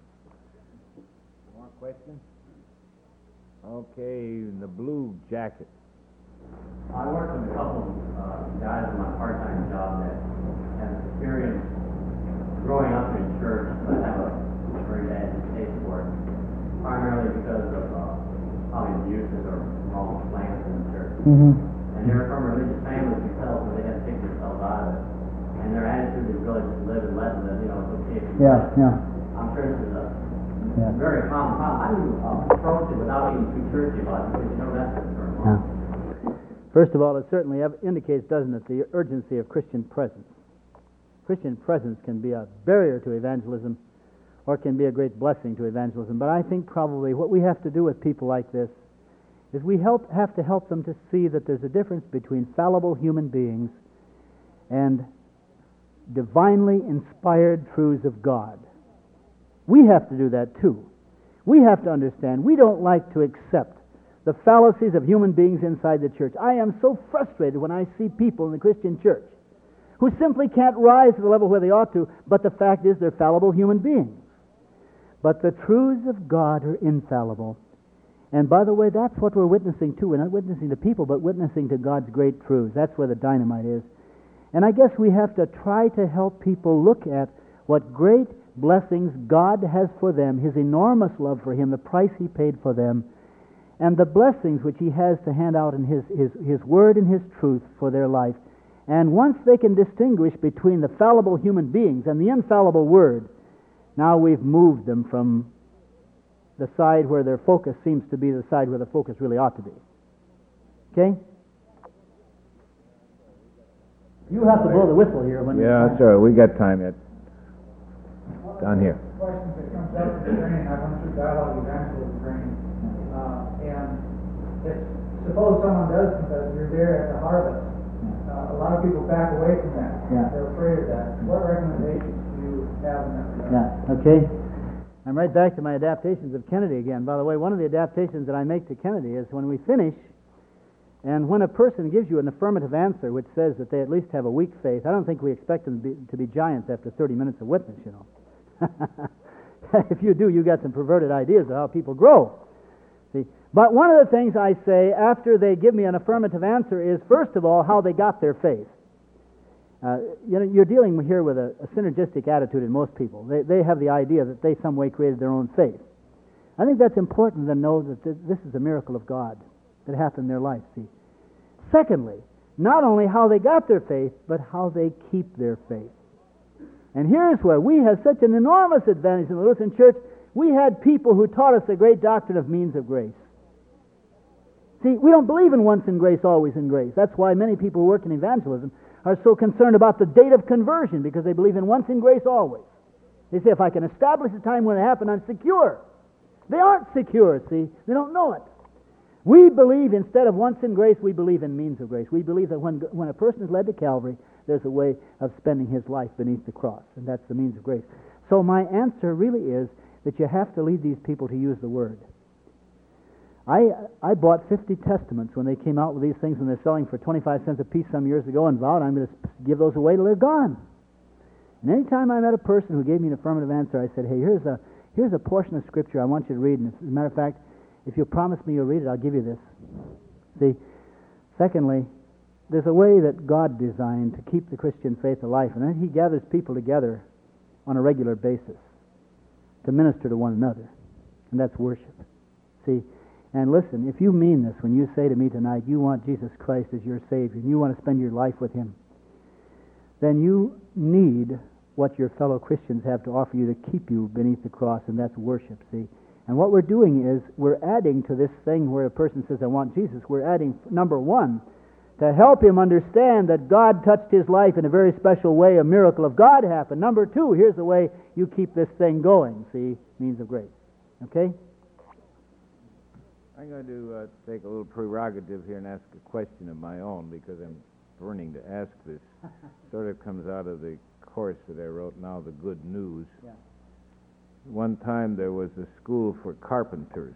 More questions? Okay, the blue jacket. I worked with a couple of uh, guys in my part-time job that have experience growing up in church, but have a very bad distaste for it, primarily because Mm-hmm. And they're from religious families themselves, so they had to take themselves out of it. And their attitude is really just live and let live, you know, it's okay if you Yeah, let. yeah, I'm sure this is a yeah. very common problem. How do you uh, approach it without being too churchy about it? Because you know that's the current Yeah. law. First of all, it certainly ev- indicates, doesn't it, the urgency of Christian presence. Christian presence can be a barrier to evangelism or can be a great blessing to evangelism. But I think probably what we have to do with people like this is we help, have to help them to see that there's a difference between fallible human beings and divinely inspired truths of God. We have to do that too. We have to understand we don't like to accept the fallacies of human beings inside the church. I am so frustrated when I see people in the Christian church who simply can't rise to the level where they ought to, but the fact is they're fallible human beings. But the truths of God are infallible. And by the way, that's what we're witnessing to. We're not witnessing to people, but witnessing to God's great truths. That's where the dynamite is. And I guess we have to try to help people look at what great blessings God has for them, His enormous love for Him, the price He paid for them, and the blessings which He has to hand out in His, His, His Word and His truth for their life. And once they can distinguish between the fallible human beings and the infallible Word, now we've moved them from the side where their focus seems to be the side where the focus really ought to be. Okay? You have to blow the whistle here when Yeah, that's all right. We got time yet. Down here. Questions that comes up in the training, I went through dialogue evangelism training, uh, and if, suppose someone does confess, you're there at the harvest, uh, a lot of people back away from that. Yeah. They're afraid of that. What recommendations do you have in that regard? Yeah, okay. I'm right back to my adaptations of Kennedy again. By the way, one of the adaptations that I make to Kennedy is when we finish, and when a person gives you an affirmative answer which says that they at least have a weak faith, I don't think we expect them to be, to be giants after thirty minutes of witness, you know. If you do, you got some perverted ideas of how people grow. See, but one of the things I say after they give me an affirmative answer is, first of all, how they got their faith. Uh, you know, you're dealing here with a, a synergistic attitude in most people. They, they have the idea that they some way created their own faith. I think that's important to know that th- this is a miracle of God that happened in their life, see. Secondly, not only how they got their faith, but how they keep their faith. And here's where we have such an enormous advantage in the Lutheran Church. We had people who taught us the great doctrine of means of grace. See, we don't believe in once in grace, always in grace. That's why many people who work in evangelism are so concerned about the date of conversion, because they believe in once in grace, always. They say, if I can establish the time when it happened, I'm secure. They aren't secure, see. They don't know it. We believe, instead of once in grace, we believe in means of grace. We believe that when, when a person is led to Calvary, there's a way of spending his life beneath the cross, and that's the means of grace. So my answer really is that you have to lead these people to use the Word. I I bought fifty Testaments when they came out with these things, when they're selling for twenty-five cents a piece some years ago, and vowed I'm going to give those away till they're gone. And any time I met a person who gave me an affirmative answer, I said, hey, here's a here's a portion of Scripture I want you to read, and as a matter of fact, if you'll promise me you'll read it, I'll give you this. See, secondly, there's a way that God designed to keep the Christian faith alive, and then He gathers people together on a regular basis to minister to one another, and that's worship. See, and listen, if you mean this when you say to me tonight you want Jesus Christ as your Savior and you want to spend your life with Him, then you need what your fellow Christians have to offer you to keep you beneath the cross, and that's worship, see. And what we're doing is we're adding to this thing where a person says, I want Jesus, we're adding, number one, to help him understand that God touched his life in a very special way, a miracle of God happened. Number two, here's the way you keep this thing going, see, means of grace. Okay? I'm going to uh, take a little prerogative here and ask a question of my own, because I'm burning to ask this. Sort of comes out of the course that I wrote now, The Good News. Yeah. One time there was a school for carpenters,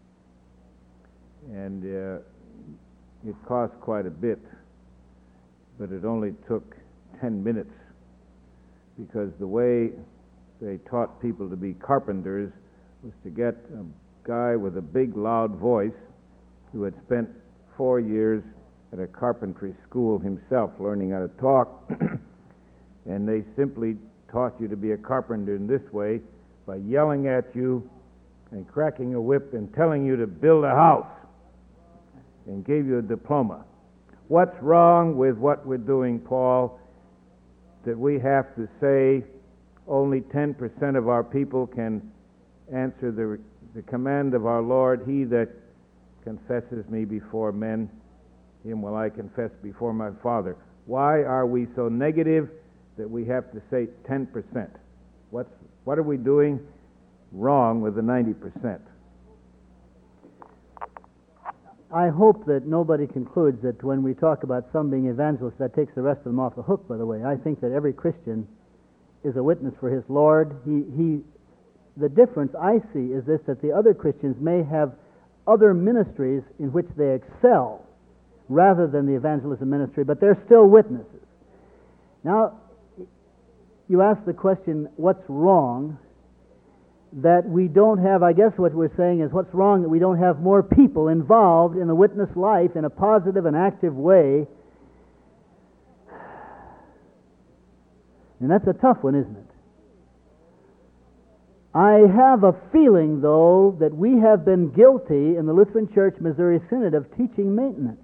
and uh, it cost quite a bit, but it only took ten minutes, because the way they taught people to be carpenters was to get a guy with a big, loud voice who had spent four years at a carpentry school himself learning how to talk, and they simply taught you to be a carpenter in this way by yelling at you and cracking a whip and telling you to build a house. and gave you a diploma. What's wrong with what we're doing, Paul, that we have to say only ten percent of our people can answer the, the command of our Lord, he that confesses me before men, him will I confess before my Father. Why are we so negative that we have to say ten percent? What's, what are we doing wrong with the ninety percent? I hope that nobody concludes that when we talk about some being evangelists, that takes the rest of them off the hook, by the way. I think that every Christian is a witness for his Lord. He, he, the difference I see is this, that the other Christians may have other ministries in which they excel rather than the evangelism ministry, but they're still witnesses. Now, you ask the question, what's wrong? That we don't have, I guess what we're saying is, what's wrong that we don't have more people involved in the witness life in a positive and active way? And that's a tough one, isn't it? I have a feeling, though, that we have been guilty in the Lutheran Church Missouri Synod of teaching maintenance.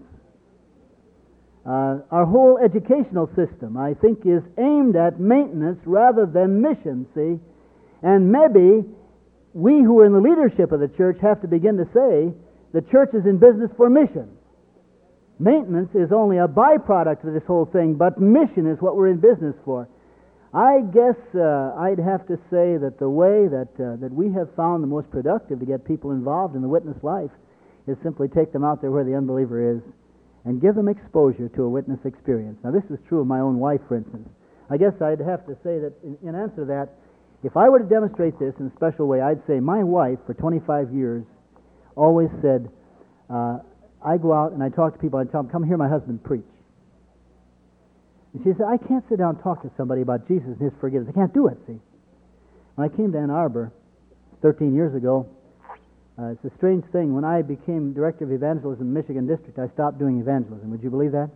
Uh, our whole educational system, I think, is aimed at maintenance rather than mission, see? And maybe we who are in the leadership of the church have to begin to say the church is in business for mission. Maintenance is only a byproduct of this whole thing, but mission is what we're in business for. I guess uh, I'd have to say that the way that, uh, that we have found the most productive to get people involved in the witness life is simply take them out there where the unbeliever is and give them exposure to a witness experience. Now, this is true of my own wife, for instance. I guess I'd have to say that in, in answer to that, if I were to demonstrate this in a special way, I'd say my wife, for twenty-five years, always said, uh, I go out and I talk to people, I tell them, come hear my husband preach. And she said, I can't sit down and talk to somebody about Jesus and his forgiveness. I can't do it, see. When I came to Ann Arbor thirteen years ago, uh, it's a strange thing. When I became director of evangelism in Michigan District, I stopped doing evangelism. Would you believe that?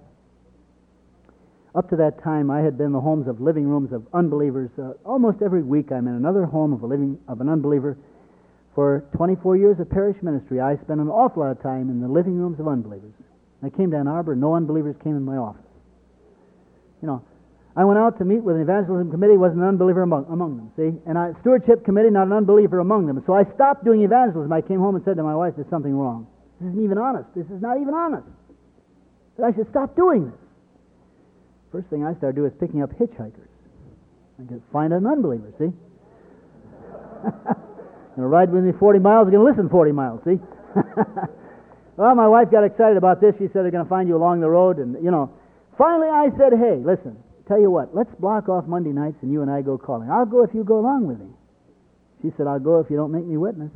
Up to that time, I had been in the homes of living rooms of unbelievers. Uh, almost every week, I'm in another home of a living of an unbeliever. For twenty-four years of parish ministry, I spent an awful lot of time in the living rooms of unbelievers. I came to Ann Arbor, no unbelievers came in my office. You know, I went out to meet with an evangelism committee, wasn't an unbeliever among, among them, see? And a stewardship committee, not an unbeliever among them. So I stopped doing evangelism. I came home and said to my wife, there's something wrong. This isn't even honest. This is not even honest. But I should stop doing this. First thing I started doing is picking up hitchhikers. I could find an unbeliever, see? Going to ride with me forty miles, going to listen forty miles, see? Well, my wife got excited about this. She said they're going to find you along the road, and, you know. Finally, I said, hey, listen, tell you what, let's block off Monday nights and you and I go calling. I'll go if you go along with me. She said, I'll go if you don't make me witness.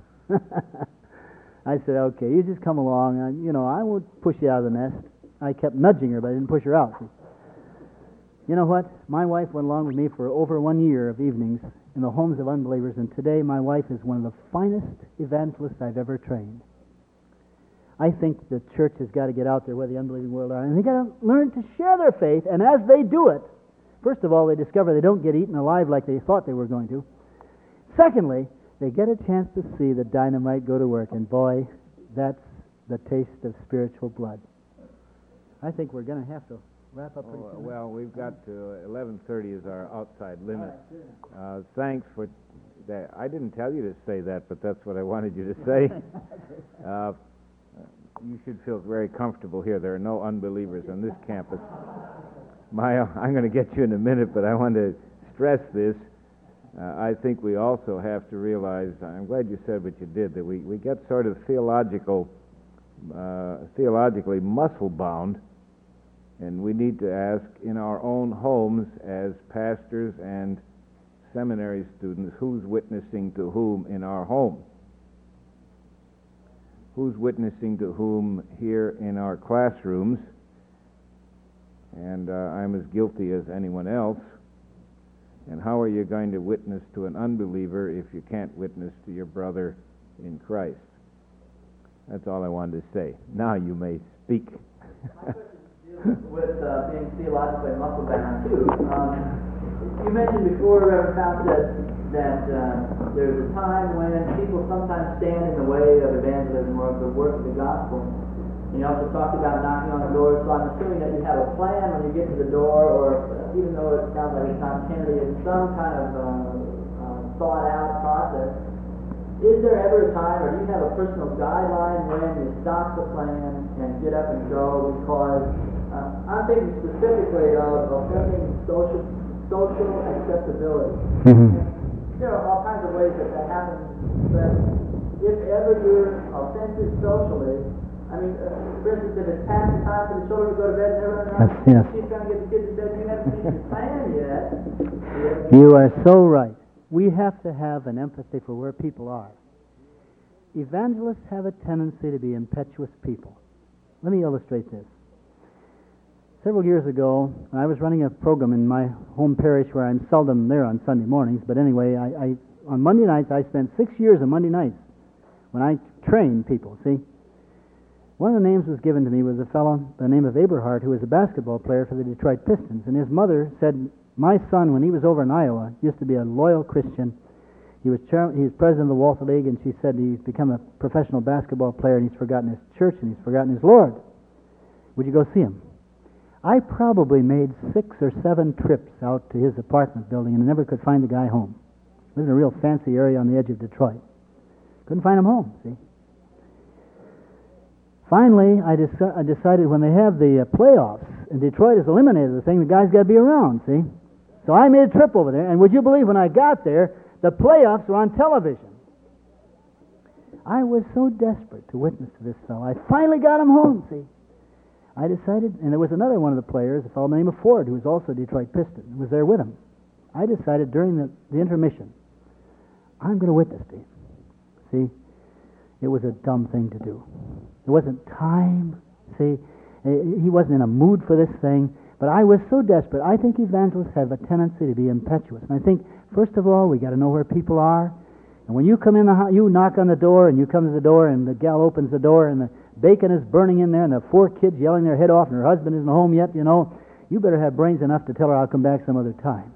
I said, okay, you just come along. I, you know, I won't push you out of the nest. I kept nudging her, but I didn't push her out. See? You know what? My wife went along with me for over one year of evenings in the homes of unbelievers, and today my wife is one of the finest evangelists I've ever trained. I think the church has got to get out there where the unbelieving world are, and they've got to learn to share their faith, and as they do it, first of all, they discover they don't get eaten alive like they thought they were going to. Secondly, they get a chance to see the dynamite go to work, and boy, that's the taste of spiritual blood. I think we're going to have to wrap up pretty Oh, soon. well, we've got to eleven thirty is our outside limit. Uh, thanks for that. I didn't tell you to say that, but that's what I wanted you to say. uh, you should feel very comfortable here. There are no unbelievers on this campus. My, I'm going to get you in a minute, but I want to stress this. Uh, I think we also have to realize, I'm glad you said what you did, that we, we get sort of theological, uh, theologically muscle-bound, and we need to ask in our own homes as pastors and seminary students, who's witnessing to whom in our home? Who's witnessing to whom here in our classrooms? And uh, I'm as guilty as anyone else. And how are you going to witness to an unbeliever if you can't witness to your brother in Christ? That's all I wanted to say. Now you may speak. With uh, being theologically muscle bound too. Um, you mentioned before, Reverend Powell, that, that uh, there's a time when people sometimes stand in the way of evangelism or of the work of the gospel. And you also talked about knocking on the door, so I'm assuming that you have a plan when you get to the door, or uh, even though it sounds like it's not tentative, it's some kind of uh, uh, thought-out process. Is there ever a time, or do you have a personal guideline when you stop the plan and get up and go? Because uh, I'm thinking specifically of affecting social social acceptability. Mm-hmm. There are all kinds of ways that that happens, but if ever you're offensive socially, I mean, uh, for instance, if it's past the time for the children to go to bed and everyone else, Yes, yes. she's going to get the kids to bed, you haven't finished your plan yet. You are so right. We have to have an empathy for where people are. Evangelists have a tendency to be impetuous people. Let me illustrate this. Several years ago, I was running a program in my home parish where I'm seldom there on Sunday mornings, but anyway, I, I on Monday nights, I spent six years on Monday nights when I trained people, see? One of the names was given to me was a fellow by the name of Aberhart, who was a basketball player for the Detroit Pistons, and his mother said, my son, when he was over in Iowa, used to be a loyal Christian. He was chair, he was president of the Walter League, and she said he's become a professional basketball player, and he's forgotten his church, and he's forgotten his Lord. Would you go see him? I probably made six or seven trips out to his apartment building, and I never could find the guy home. He lived in a real fancy area on the edge of Detroit. Couldn't find him home, see? Finally, I, deci- I decided when they have the uh, playoffs, and Detroit has eliminated the thing, the guy's got to be around, see? So I made a trip over there, and would you believe when I got there, the playoffs were on television. I was so desperate to witness to this fellow. I finally got him home, see? I decided, and there was another one of the players, a fellow named Ford, who was also a Detroit Piston, who was there with him. I decided during the, the intermission, I'm going to witness to him. See? It was a dumb thing to do. There wasn't time, see? He wasn't in a mood for this thing, but I was so desperate. I think evangelists have a tendency to be impetuous. And I think, first of all, we got to know where people are. And when you come in the house, you knock on the door, and you come to the door, and the gal opens the door, and the bacon is burning in there, and the four kids yelling their head off, and her husband isn't home yet, you know, you better have brains enough to tell her I'll come back some other time.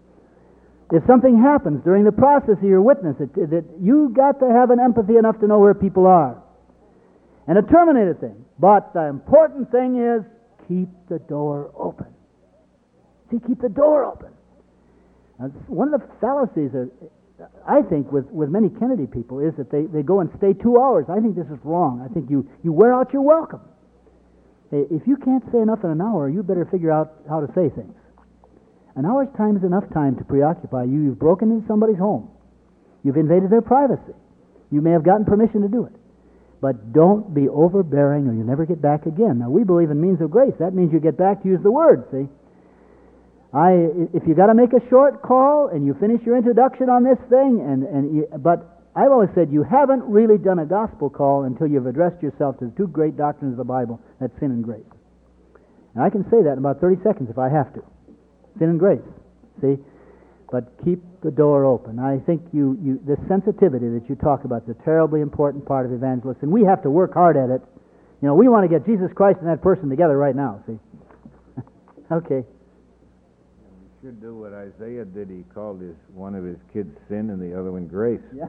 If something happens during the process of your witness, that, that you got to have an empathy enough to know where people are. And a terminated thing. But the important thing is keep the door open. See, keep the door open. Now, one of the fallacies, are, I think, with, with many Kennedy people is that they, they go and stay two hours. I think this is wrong. I think you, you wear out your welcome. Hey, if you can't say enough in an hour, you better figure out how to say things. An hour's time is enough time to preoccupy you. You've broken into somebody's home. You've invaded their privacy. You may have gotten permission to do it. But don't be overbearing or you'll never get back again. Now, we believe in means of grace. That means you get back to use the word, see? I, if you got to make a short call and you finish your introduction on this thing, and, and you, but I've always said you haven't really done a gospel call until you've addressed yourself to the two great doctrines of the Bible, that's sin and grace. And I can say that in about thirty seconds if I have to. Sin and grace, see? But keep the door open. I think you, you the sensitivity that you talk about is a terribly important part of evangelists, and we have to work hard at it. You know, we want to get Jesus Christ and that person together right now, see? Okay. You should do what Isaiah did. He called his one of his kids sin and the other one grace. Yeah.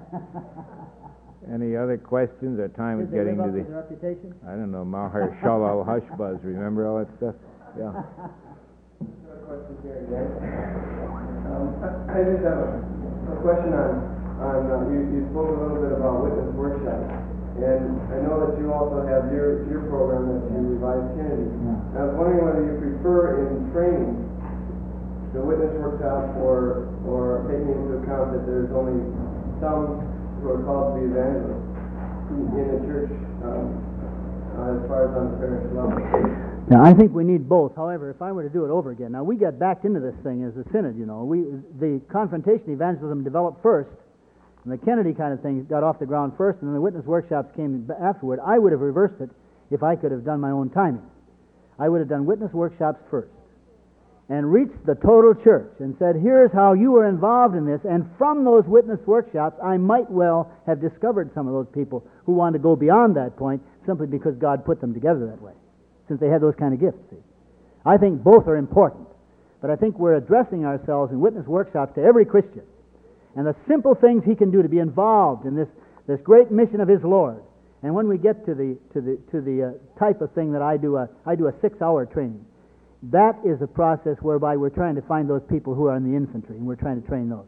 Any other questions? Our time is Did they getting live to up the... to their reputation? I don't know, Maher Shalal Hushbuzz. Remember all that stuff? Yeah. Question here again. Um, I I just have a, a question on, on uh, you, you spoke a little bit about witness workshops, and I know that you also have your, your program that you revise Kennedy. Yeah. I was wondering whether you prefer in training the witness workshop or, or taking into account that there's only some who are called to be evangelists in the church um, uh, as far as on the parish level. Now, I think we need both. However, if I were to do it over again, now we got backed into this thing as a synod, you know. We the confrontation evangelism developed first, and the Kennedy kind of thing got off the ground first, and then the witness workshops came afterward. I would have reversed it if I could have done my own timing. I would have done witness workshops first and reached the total church and said, here's how you were involved in this, and from those witness workshops, I might well have discovered some of those people who wanted to go beyond that point simply because God put them together that way, since they had those kind of gifts, see. I think both are important, but I think we're addressing ourselves in witness workshops to every Christian, and the simple things he can do to be involved in this, this great mission of his Lord, And when we get to the to the to the uh, type of thing that I do, a I do a six-hour training. That is a process whereby we're trying to find those people who are in the infantry, and we're trying to train those.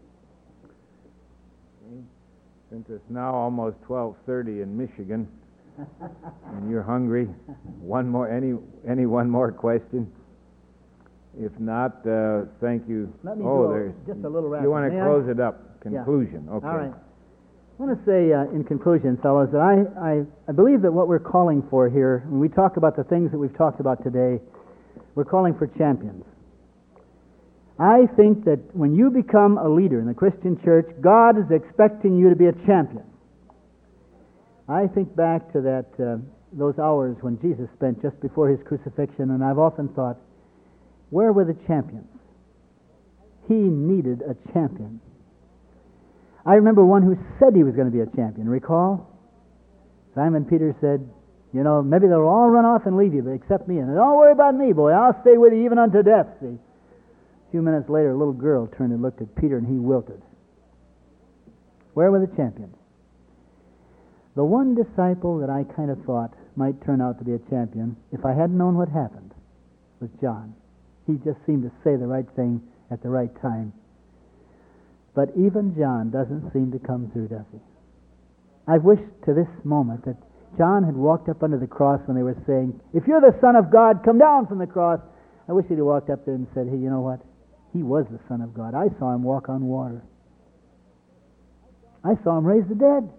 Since it's now almost twelve thirty in Michigan, and you're hungry, one more, any, any one more question? If not, uh, thank you. Let me oh, do a- there's just a little wrap You up. want May to I? close it up? Conclusion. Okay. All right. I want to say uh, in conclusion, fellows, that I, I, I believe that what we're calling for here, when we talk about the things that we've talked about today, we're calling for champions. I think that when you become a leader in the Christian church, God is expecting you to be a champion. I think back to that uh, those hours when Jesus spent just before his crucifixion, and I've often thought, where were the champions? He needed a champion. I remember one who said he was going to be a champion. Recall? Simon Peter said, you know, maybe they'll all run off and leave you, but except me. And don't worry about me, boy. I'll stay with you even unto death, see. A few minutes later, a little girl turned and looked at Peter, and he wilted. Where were the champions? The one disciple that I kind of thought might turn out to be a champion, if I hadn't known what happened, was John. He just seemed to say the right thing at the right time. But even John doesn't seem to come through, does he? I've wished to this moment that John had walked up under the cross when they were saying, if you're the Son of God, come down from the cross. I wish he'd walked up there and said, hey, you know what? He was the Son of God. I saw him walk on water. I saw him raise the dead.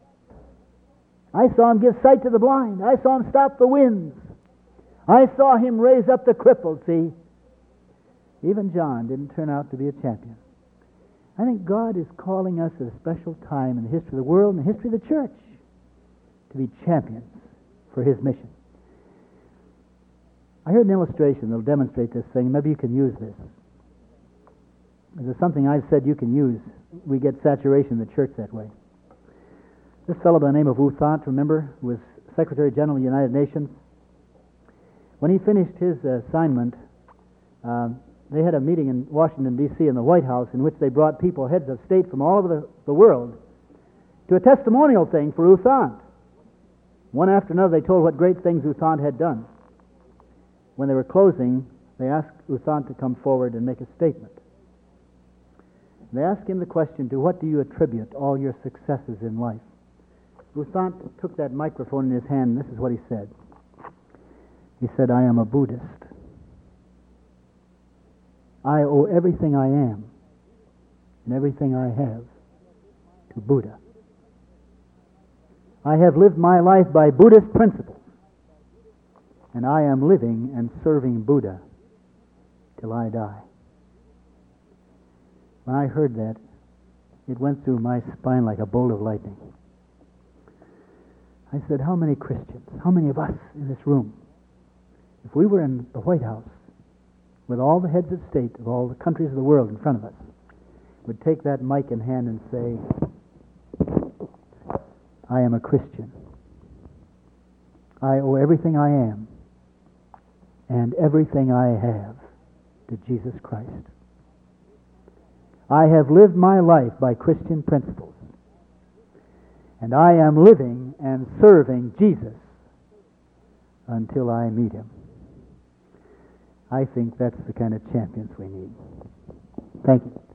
I saw him give sight to the blind. I saw him stop the winds. I saw him raise up the crippled, see? Even John didn't turn out to be a champion. I think God is calling us at a special time in the history of the world and the history of the church to be champions for his mission. I heard an illustration that will demonstrate this thing. Maybe you can use this. There's something I've said you can use. We get saturation in the church that way. This fellow by the name of U Thant, remember, who was Secretary General of the United Nations. When he finished his uh, assignment, uh, they had a meeting in Washington, D C in the White House in which they brought people, heads of state from all over the, the world, to a testimonial thing for U Thant. One after another, they told what great things U Thant had done. When they were closing, they asked U Thant to come forward and make a statement. They asked him the question, to what do you attribute all your successes in life? U Thant took that microphone in his hand, and this is what he said. He said, I am a Buddhist. I owe everything I am and everything I have to Buddha. I have lived my life by Buddhist principles, and I am living and serving Buddha till I die. When I heard that, it went through my spine like a bolt of lightning. I said, how many Christians, how many of us in this room, if we were in the White House with all the heads of state of all the countries of the world in front of us, would take that mic in hand and say, I am a Christian. I owe everything I am and everything I have to Jesus Christ. I have lived my life by Christian principles, and I am living and serving Jesus until I meet him. I think that's the kind of champions we need. Thank you.